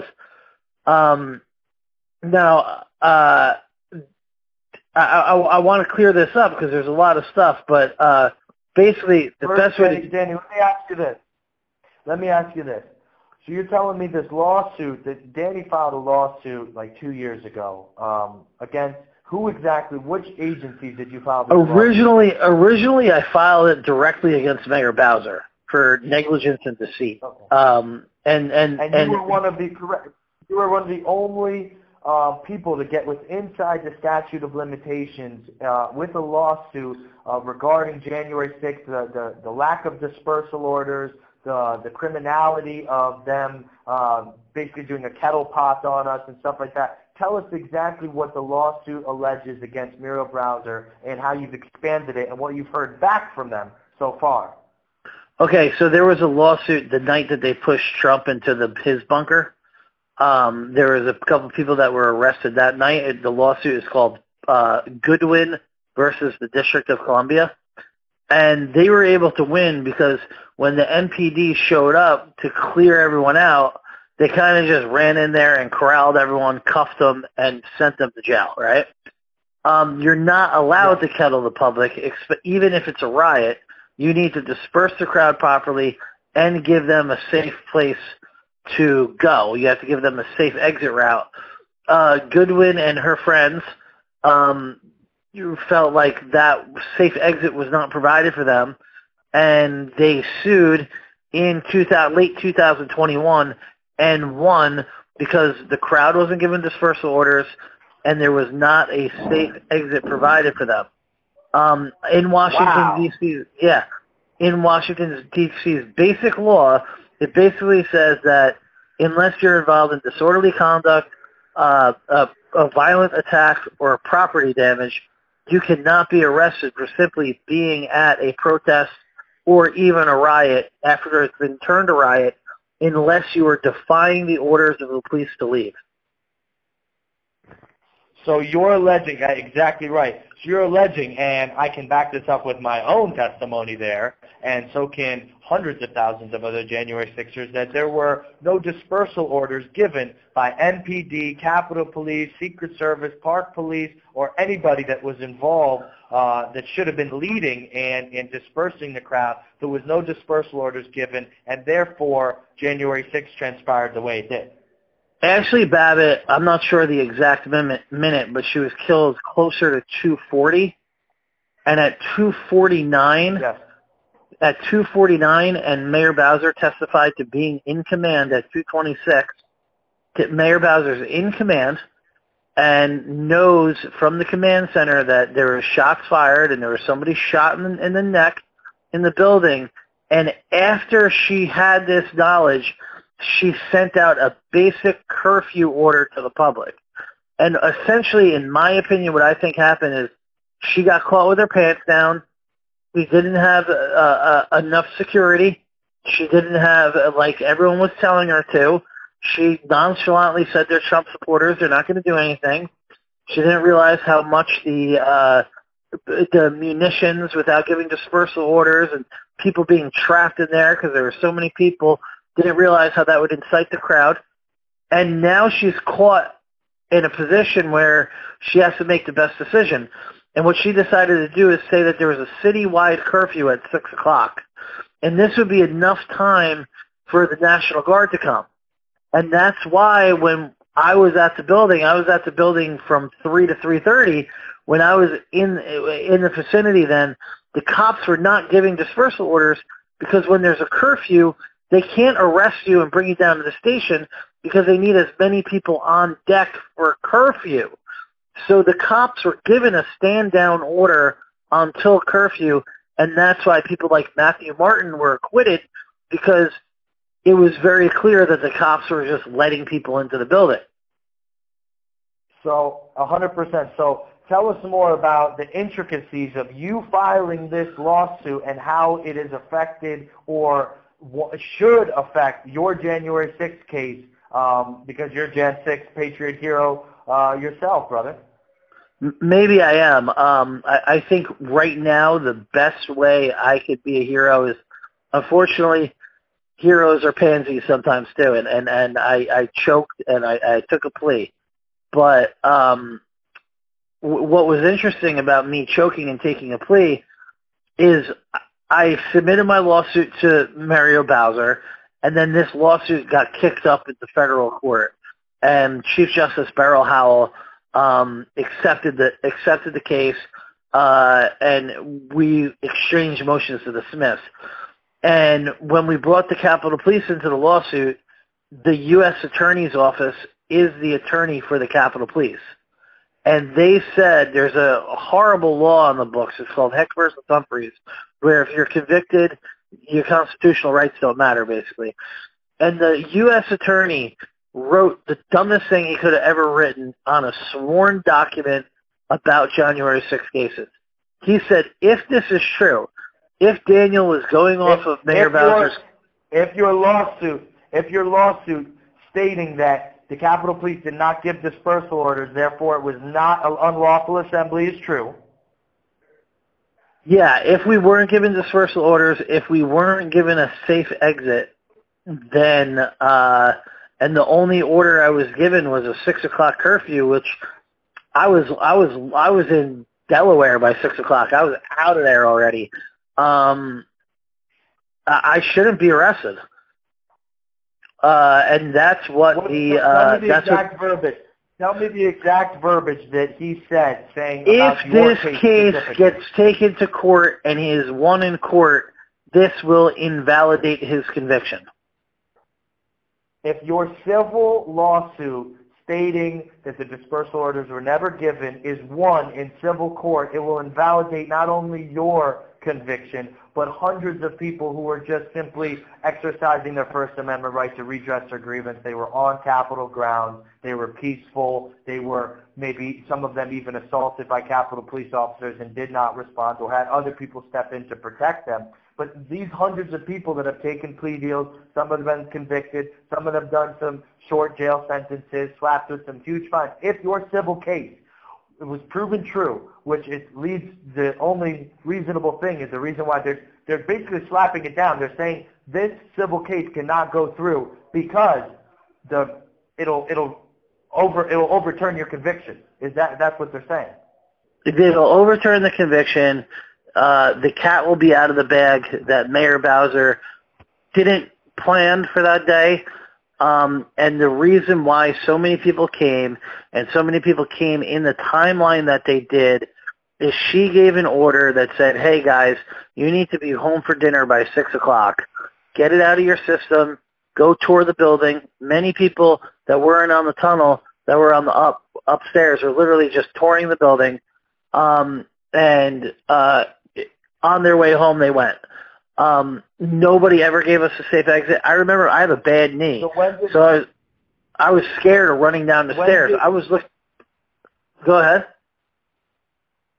Now, I want to clear this up because there's a lot of stuff, but basically the best way to... Danny, let me ask you this. So you're telling me this lawsuit, that Danny filed a lawsuit like 2 years ago against who exactly, which agencies did you file this lawsuit? Originally, I filed it directly against Mayor Bowser for negligence and deceit. Okay. And you were one of the only people to get inside the statute of limitations with a lawsuit regarding January 6th, the lack of dispersal orders, the criminality of them basically doing a kettle pot on us and stuff like that. Tell us exactly what the lawsuit alleges against Muriel Bowser and how you've expanded it and what you've heard back from them so far. Okay, so there was a lawsuit the night that they pushed Trump into his bunker. There was a couple of people that were arrested that night. The lawsuit is called Goodwin versus the District of Columbia. And they were able to win because when the MPD showed up to clear everyone out, they kind of just ran in there and corralled everyone, cuffed them, and sent them to jail, right? You're not allowed to kettle the public, even if it's a riot. You need to disperse the crowd properly and give them a safe place to go. You have to give them a safe exit route. Goodwin and her friends felt like that safe exit was not provided for them, and they sued in late 2021 and won because the crowd wasn't given dispersal orders and there was not a safe exit provided for them. In Washington, D.C., in Washington, D.C.'s basic law, it basically says that unless you're involved in disorderly conduct, a violent attack, or property damage, you cannot be arrested for simply being at a protest or even a riot after it's been turned a riot unless you are defying the orders of the police to leave. So you're alleging, exactly right. So you're alleging, and I can back this up with my own testimony there, and so can hundreds of thousands of other January 6ers, that there were no dispersal orders given by MPD, Capitol Police, Secret Service, Park Police, or anybody that was involved that should have been leading and dispersing the crowd. There was no dispersal orders given, and therefore January 6th transpired the way it did. Ashley Babbitt, I'm not sure the exact minute, but she was killed closer to 2:40, and at 2:49, at 2:49, and Mayor Bowser testified to being in command at 2:26. Mayor Bowser's in command and knows from the command center that there were shots fired and there was somebody shot in the neck in the building. And after she had this knowledge, she sent out a basic curfew order to the public. And essentially, in my opinion, what I think happened is she got caught with her pants down. We didn't have enough security. She didn't have, like everyone was telling her to. She nonchalantly said they're Trump supporters. They're not going to do anything. She didn't realize how much the munitions without giving dispersal orders and people being trapped in there because there were so many people, didn't realize how that would incite the crowd. And now she's caught in a position where she has to make the best decision. And what she decided to do is say that there was a citywide curfew at 6 o'clock. And this would be enough time for the National Guard to come. And that's why when I was at the building from 3 to 3:30. When I was in the vicinity then, the cops were not giving dispersal orders because when there's a curfew, they can't arrest you and bring you down to the station because they need as many people on deck for curfew. So the cops were given a stand-down order until curfew, and that's why people like Matthew Martin were acquitted, because it was very clear that the cops were just letting people into the building. So, 100%. So tell us more about the intricacies of you filing this lawsuit and how it is affected or should affect your January 6th case, because you're Jan 6 Patriot hero yourself, brother. Maybe I am. I think right now the best way I could be a hero is, unfortunately, heroes are pansies sometimes too, and I choked and I took a plea. But what was interesting about me choking and taking a plea is I submitted my lawsuit to Mario Bowser, and then this lawsuit got kicked up into federal court, and Chief Justice Beryl Howell accepted the case, and we exchanged motions to dismiss. And when we brought the Capitol Police into the lawsuit, the U.S. Attorney's Office is the attorney for the Capitol Police. And they said there's a horrible law on the books. It's called Heck versus Humphreys, where if you're convicted, your constitutional rights don't matter, basically. And the U.S. attorney wrote the dumbest thing he could have ever written on a sworn document about January 6 cases. He said, if this is true, if Daniel was going off of Mayor Bowser's... If your lawsuit stating that the Capitol Police did not give dispersal orders, therefore it was not an unlawful assembly, is true. Yeah, if we weren't given dispersal orders, if we weren't given a safe exit, then and the only order I was given was a 6 o'clock curfew, which I was in Delaware by 6 o'clock. I was out of there already. I shouldn't be arrested. And that's what Tell me the exact verbiage that he said, saying about your case. If this case gets taken to court and he is won in court, this will invalidate his conviction. If your civil lawsuit stating that the dispersal orders were never given is won in civil court, it will invalidate not only your conviction, but hundreds of people who were just simply exercising their First Amendment right to redress their grievance. They were on Capitol grounds. They were peaceful. They were maybe some of them even assaulted by Capitol Police officers and did not respond or had other people step in to protect them. But these hundreds of people that have taken plea deals, some of them have been convicted, some of them have done some short jail sentences, slapped with some huge fines. If your civil case it was proven true, which it leads, the only reasonable thing is the reason why they're basically slapping it down. They're saying this civil case cannot go through because it'll overturn your conviction. That's what they're saying? It'll overturn the conviction. The cat will be out of the bag that Mayor Bowser didn't plan for that day. And the reason why so many people came, and so many people came in the timeline that they did, is she gave an order that said, hey guys, you need to be home for dinner by 6 o'clock. Get it out of your system. Go tour the building. Many people that weren't on the tunnel, that were on the upstairs, are literally just touring the building. And on their way home, they went. Nobody ever gave us a safe exit. I remember I have a bad knee, so I was scared of running down the stairs. Go ahead.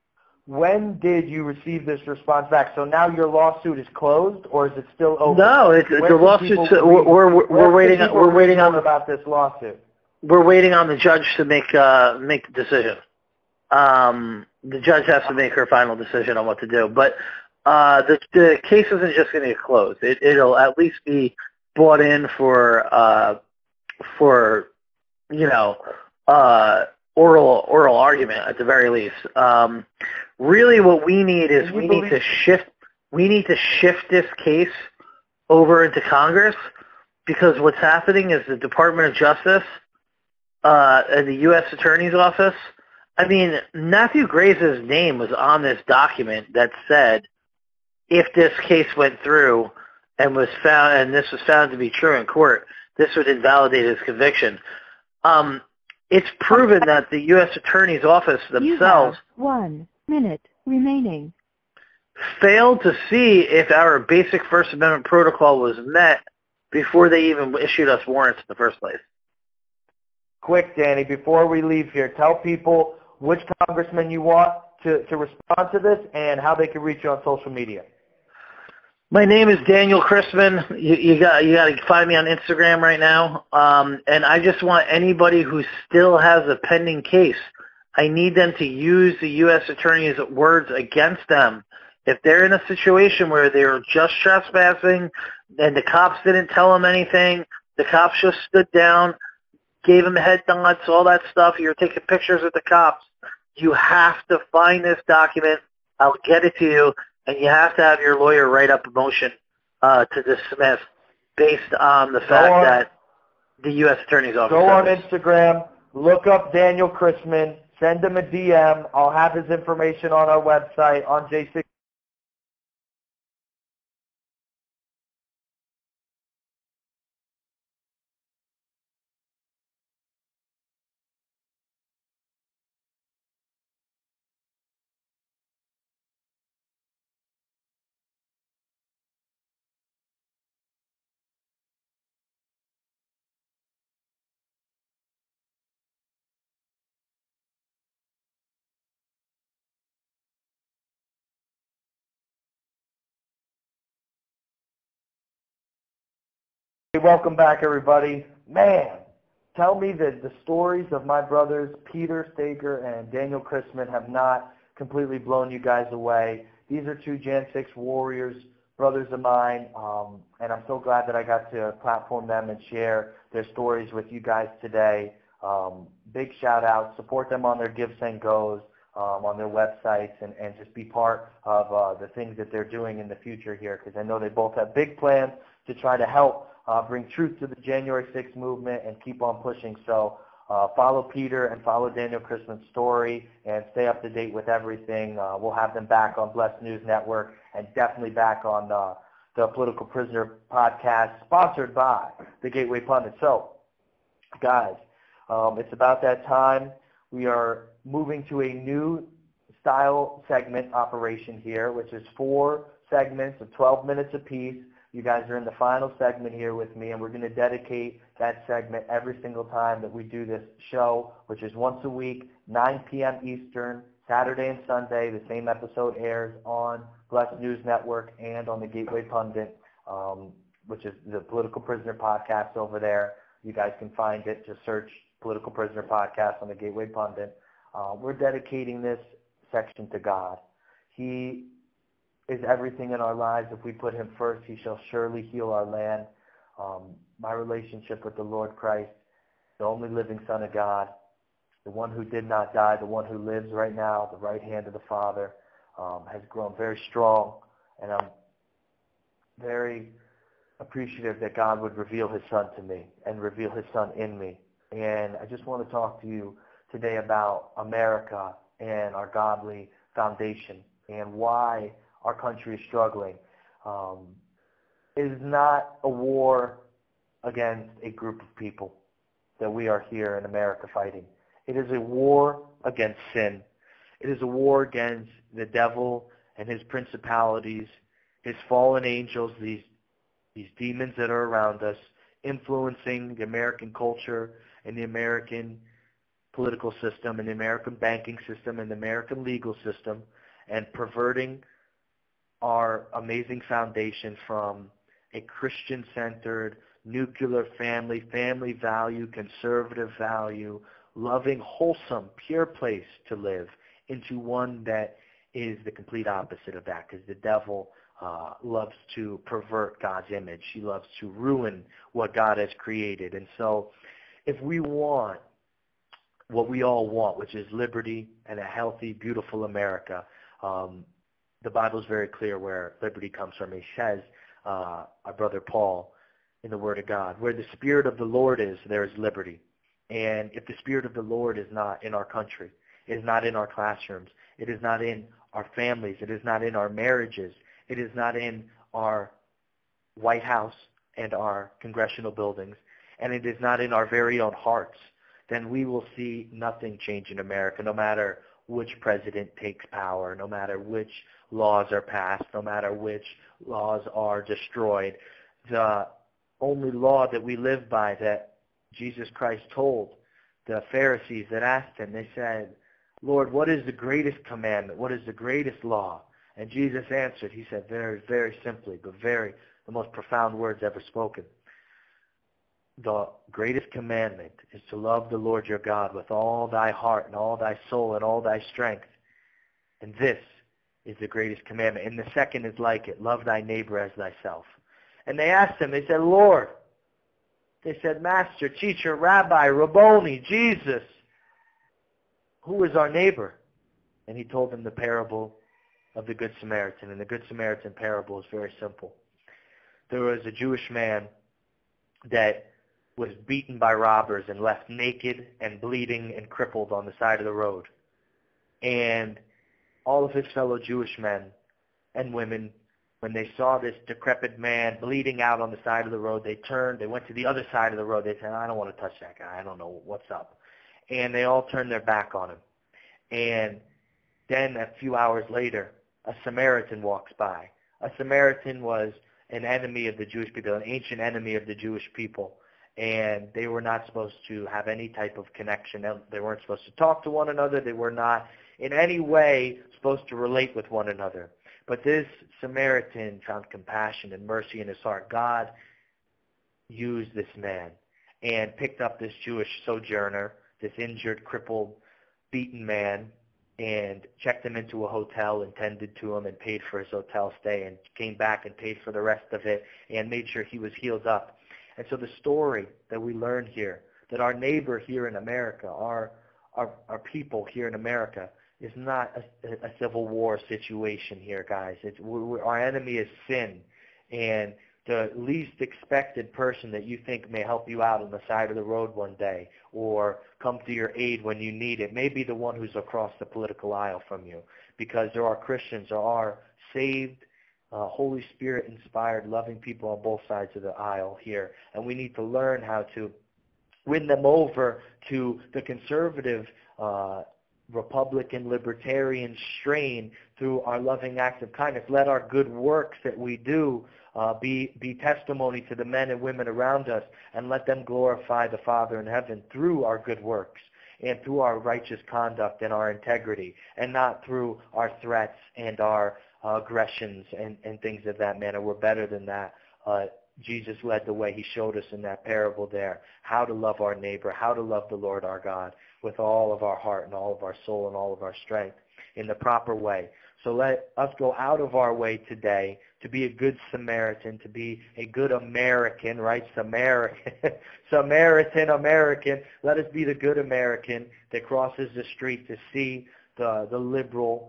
when did you receive this response back? So now your lawsuit is closed, or is it still open? No, the lawsuit's we're waiting on about this lawsuit. We're waiting on the judge to make the decision. The judge has to make her final decision on what to do. But the case isn't just going to get closed. It'll at least be brought in for oral argument at the very least. Really, what we need is we need to shift this case over into Congress, because what's happening is the Department of Justice and the U.S. Attorney's Office. I mean, Matthew Grace's name was on this document that said if this case went through and was found, and this was found to be true in court, this would invalidate his conviction. It's proven that the U.S. Attorney's Office themselves, you have 1 minute remaining, failed to see if our basic First Amendment protocol was met before they even issued us warrants in the first place. Quick, Danny, before we leave here, tell people which congressman you want to respond to this and how they can reach you on social media. My name is Daniel Chrisman. You got to find me on Instagram right now. And I just want anybody who still has a pending case, I need them to use the U.S. Attorney's words against them. If they're in a situation where they were just trespassing and the cops didn't tell them anything, the cops just stood down, gave them head nods, all that stuff, you're taking pictures with the cops, you have to find this document. I'll get it to you. And you have to have your lawyer write up a motion to dismiss based on the fact that the U.S. Attorney's Office. Go on Instagram, look up Daniel Chrisman, send him a DM. I'll have his information on our website, on J6. Welcome back, everybody. Man, tell me that the stories of my brothers, Peter Staker and Daniel Chrisman, have not completely blown you guys away. These are two Jan 6 warriors, brothers of mine, and I'm so glad that I got to platform them and share their stories with you guys today. Big shout out. Support them on their Gives and Goes, on their websites, and just be part of the things that they're doing in the future here, because I know they both have big plans to try to help bring truth to the January 6th movement and keep on pushing. So follow Peter and follow Daniel Chrisman's story and stay up to date with everything. We'll have them back on Blessed News Network and definitely back on the Political Prisoner podcast, sponsored by the Gateway Pundit. So, guys, it's about that time. We are moving to a new style segment operation here, which is 4 segments of 12 minutes apiece. You guys are in the final segment here with me, and we're going to dedicate that segment every single time that we do this show, which is once a week, 9 p.m. Eastern, Saturday and Sunday. The same episode airs on Blessed News Network and on the Gateway Pundit, which is the Political Prisoner podcast over there. You guys can find it. Just search Political Prisoner podcast on the Gateway Pundit. We're dedicating this section to God. He is everything in our lives. If we put him first, he shall surely heal our land. My relationship with the Lord Christ, the only living Son of God, the one who did not die, the one who lives right now, the right hand of the Father, has grown very strong, and I'm very appreciative that God would reveal his Son to me and reveal his Son in me. And I just want to talk to you today about America and our godly foundation and why our country is struggling. It is not a war against a group of people that we are here in America fighting. It is a war against sin. It is a war against the devil and his principalities, his fallen angels, these demons that are around us, influencing the American culture and the American political system and the American banking system and the American legal system. and perverting our amazing foundation from a Christian-centered, nuclear family value, conservative value, loving, wholesome, pure place to live into one that is the complete opposite of that, because the devil loves to pervert God's image. He loves to ruin what God has created. And so if we want what we all want, which is liberty and a healthy, beautiful America, the Bible is very clear where liberty comes from. He says, our brother Paul, in the Word of God, where the Spirit of the Lord is, there is liberty. And if the Spirit of the Lord is not in our country, it is not in our classrooms, it is not in our families, it is not in our marriages, it is not in our White House and our congressional buildings, and it is not in our very own hearts, then we will see nothing change in America, no matter which president takes power, no matter which laws are passed, no matter which laws are destroyed. The only law that we live by, that Jesus Christ told the Pharisees that asked him, they said, Lord, what is the greatest commandment? What is the greatest law? And Jesus answered, he said very, very simply, but the most profound words ever spoken. The greatest commandment is to love the Lord your God with all thy heart and all thy soul and all thy strength. And this is the greatest commandment. And the second is like it, love thy neighbor as thyself. And they asked him, they said, Lord, they said, Master, Teacher, Rabbi, Rabboni, Jesus, who is our neighbor? And he told them the parable of the Good Samaritan. And the Good Samaritan parable is very simple. There was a Jewish man that was beaten by robbers and left naked and bleeding and crippled on the side of the road. And all of his fellow Jewish men and women, when they saw this decrepit man bleeding out on the side of the road, they turned, they went to the other side of the road. They said, I don't want to touch that guy. I don't know what's up. And they all turned their back on him. And then a few hours later, a Samaritan walks by. A Samaritan was an enemy of the Jewish people, an ancient enemy of the Jewish people. And they were not supposed to have any type of connection. They weren't supposed to talk to one another. They were not in any way supposed to relate with one another. But this Samaritan found compassion and mercy in his heart. God used this man and picked up this Jewish sojourner, this injured, crippled, beaten man, and checked him into a hotel and tended to him and paid for his hotel stay and came back and paid for the rest of it and made sure he was healed up. And so the story that we learn here, that our neighbor here in America, our people here in America, is not a civil war situation here, guys. Our enemy is sin. And the least expected person that you think may help you out on the side of the road one day or come to your aid when you need it may be the one who's across the political aisle from you, because there are Christians, there are saved, Holy Spirit-inspired, loving people on both sides of the aisle here. And we need to learn how to win them over to the conservative, Republican, libertarian strain through our loving acts of kindness. Let our good works that we do be testimony to the men and women around us, and let them glorify the Father in heaven through our good works and through our righteous conduct and our integrity, and not through our threats and our aggressions and things of that manner. We're better than that. Jesus led the way. He showed us in that parable there how to love our neighbor, how to love the Lord our God with all of our heart and all of our soul and all of our strength in the proper way. So let us go out of our way today to be a good Samaritan, to be a good American, right? Samaritan, American. Let us be the good American that crosses the street to see the liberal,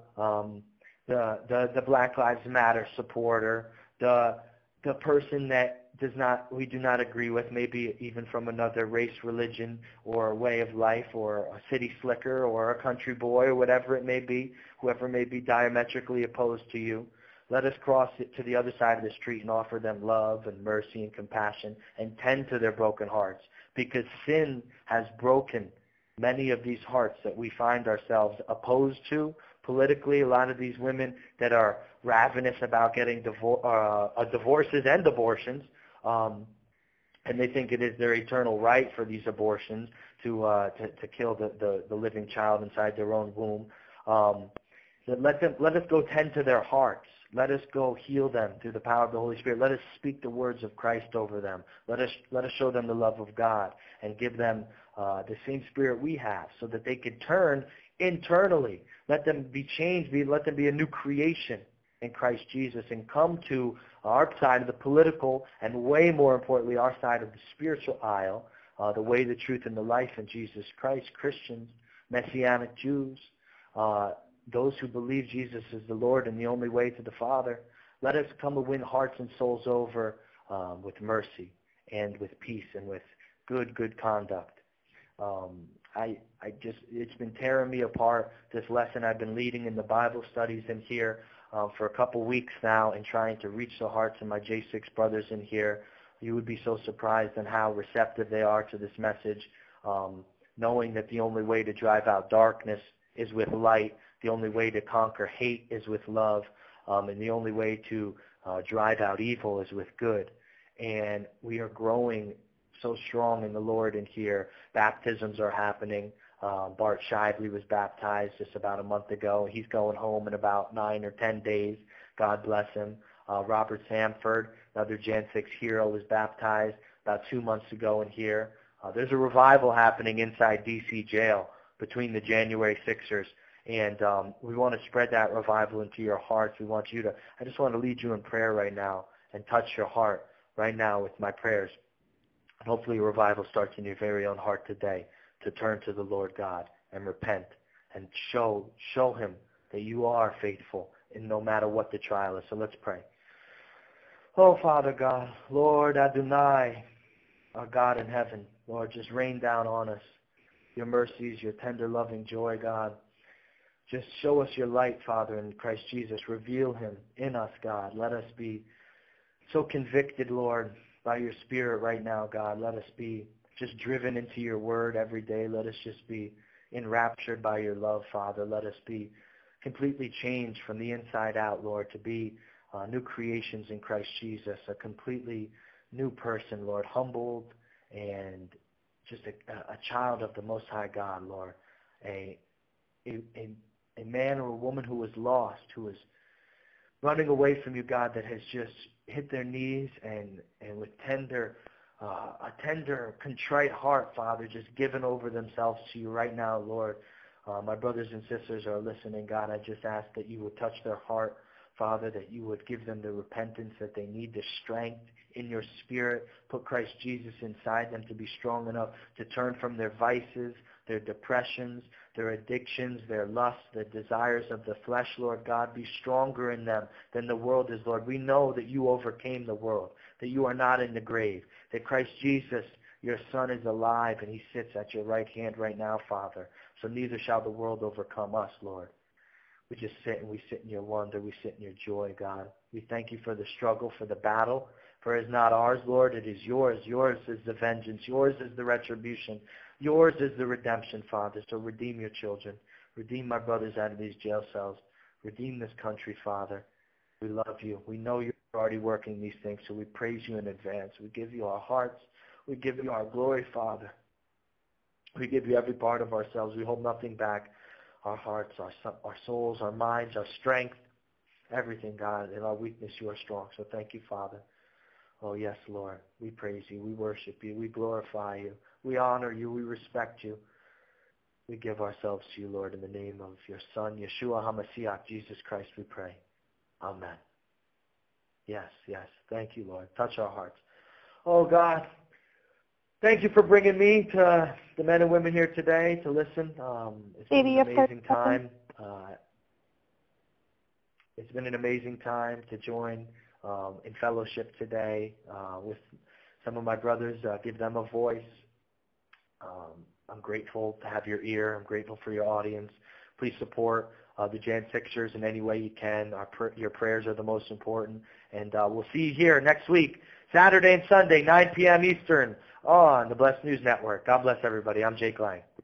the Black Lives Matter supporter, the person that we do not agree with, maybe even from another race, religion, or way of life, or a city slicker, or a country boy, or whatever it may be, whoever may be diametrically opposed to you. Let us cross it to the other side of the street and offer them love and mercy and compassion and tend to their broken hearts, because sin has broken many of these hearts that we find ourselves opposed to politically. A lot of these women that are ravenous about getting divorces and abortions, and they think it is their eternal right for these abortions to kill the living child inside their own womb. That let us go tend to their hearts. Let us go heal them through the power of the Holy Spirit. Let us speak the words of Christ over them. Let us show them the love of God and give them the same spirit we have, so that they could turn internally. Let them be changed. Let them be a new creation in Christ Jesus and come to our side of the political and, way more importantly, our side of the spiritual aisle, the way, the truth, and the life in Jesus Christ. Christians, Messianic Jews, those who believe Jesus is the Lord and the only way to the Father. Let us come and win hearts and souls over with mercy and with peace and with good conduct. It's been tearing me apart, this lesson I've been leading in the Bible studies in here for a couple weeks now, and trying to reach the hearts of my J6 brothers in here. You would be so surprised on how receptive they are to this message, knowing that the only way to drive out darkness is with light. The only way to conquer hate is with love, and the only way to drive out evil is with good. And we are growing so strong in the Lord in here. Baptisms are happening. Bart Shively was baptized just about a month ago. He's going home in about 9 or 10 days. God bless him. Robert Samford, another Jan 6 hero, was baptized about 2 months ago in here. There's a revival happening inside D.C. jail between the January 6ers. And we want to spread that revival into your hearts. I just want to lead you in prayer right now and touch your heart right now with my prayers. And hopefully a revival starts in your very own heart today, to turn to the Lord God and repent and show him that you are faithful in no matter what the trial is. So let's pray. Oh, Father God, Lord Adonai, our God in heaven, Lord, just rain down on us your mercies, your tender, loving joy, God. Just show us your light, Father, in Christ Jesus. Reveal him in us, God. Let us be so convicted, Lord, by your Spirit right now, God. Let us be just driven into your word every day. Let us just be enraptured by your love, Father. Let us be completely changed from the inside out, Lord, to be new creations in Christ Jesus, a completely new person, Lord, humbled and just a child of the Most High God, Lord, a man or a woman who was lost, who was running away from you, God, that has just hit their knees and with a tender, contrite heart, Father, just given over themselves to you right now, Lord. My brothers and sisters are listening, God. I just ask that you would touch their heart, Father, that you would give them the repentance that they need, the strength in your Spirit. Put Christ Jesus inside them to be strong enough to turn from their vices, their depressions, their addictions, their lusts, their desires of the flesh, Lord God. Be stronger in them than the world is, Lord. We know that you overcame the world, that you are not in the grave, that Christ Jesus, your Son, is alive, and he sits at your right hand right now, Father. So neither shall the world overcome us, Lord. We just sit and we sit in your wonder. We sit in your joy, God. We thank you for the struggle, for the battle. For it is not ours, Lord. It is yours. Yours is the vengeance. Yours is the retribution. Yours is the redemption, Father. So redeem your children. Redeem my brothers out of these jail cells. Redeem this country, Father. We love you. We know you're already working these things, so we praise you in advance. We give you our hearts. We give you our glory, Father. We give you every part of ourselves. We hold nothing back. Our hearts, our souls, our minds, our strength, everything, God. In our weakness, you are strong. So thank you, Father. Oh, yes, Lord. We praise you. We worship you. We glorify you. We honor you. We respect you. We give ourselves to you, Lord, in the name of your Son, Yeshua HaMashiach, Jesus Christ, we pray. Amen. Yes, yes. Thank you, Lord. Touch our hearts. Oh, God. Thank you for bringing me to the men and women here today to listen. It's been an amazing time. It's been an amazing time to join in fellowship today with some of my brothers, give them a voice. I'm grateful to have your ear. I'm grateful for your audience. Please support the Jan Sixers in any way you can. Your prayers are the most important. And we'll see you here next week, Saturday and Sunday, 9 p.m. Eastern, on the Blessed News Network. God bless everybody. I'm Jake Lang.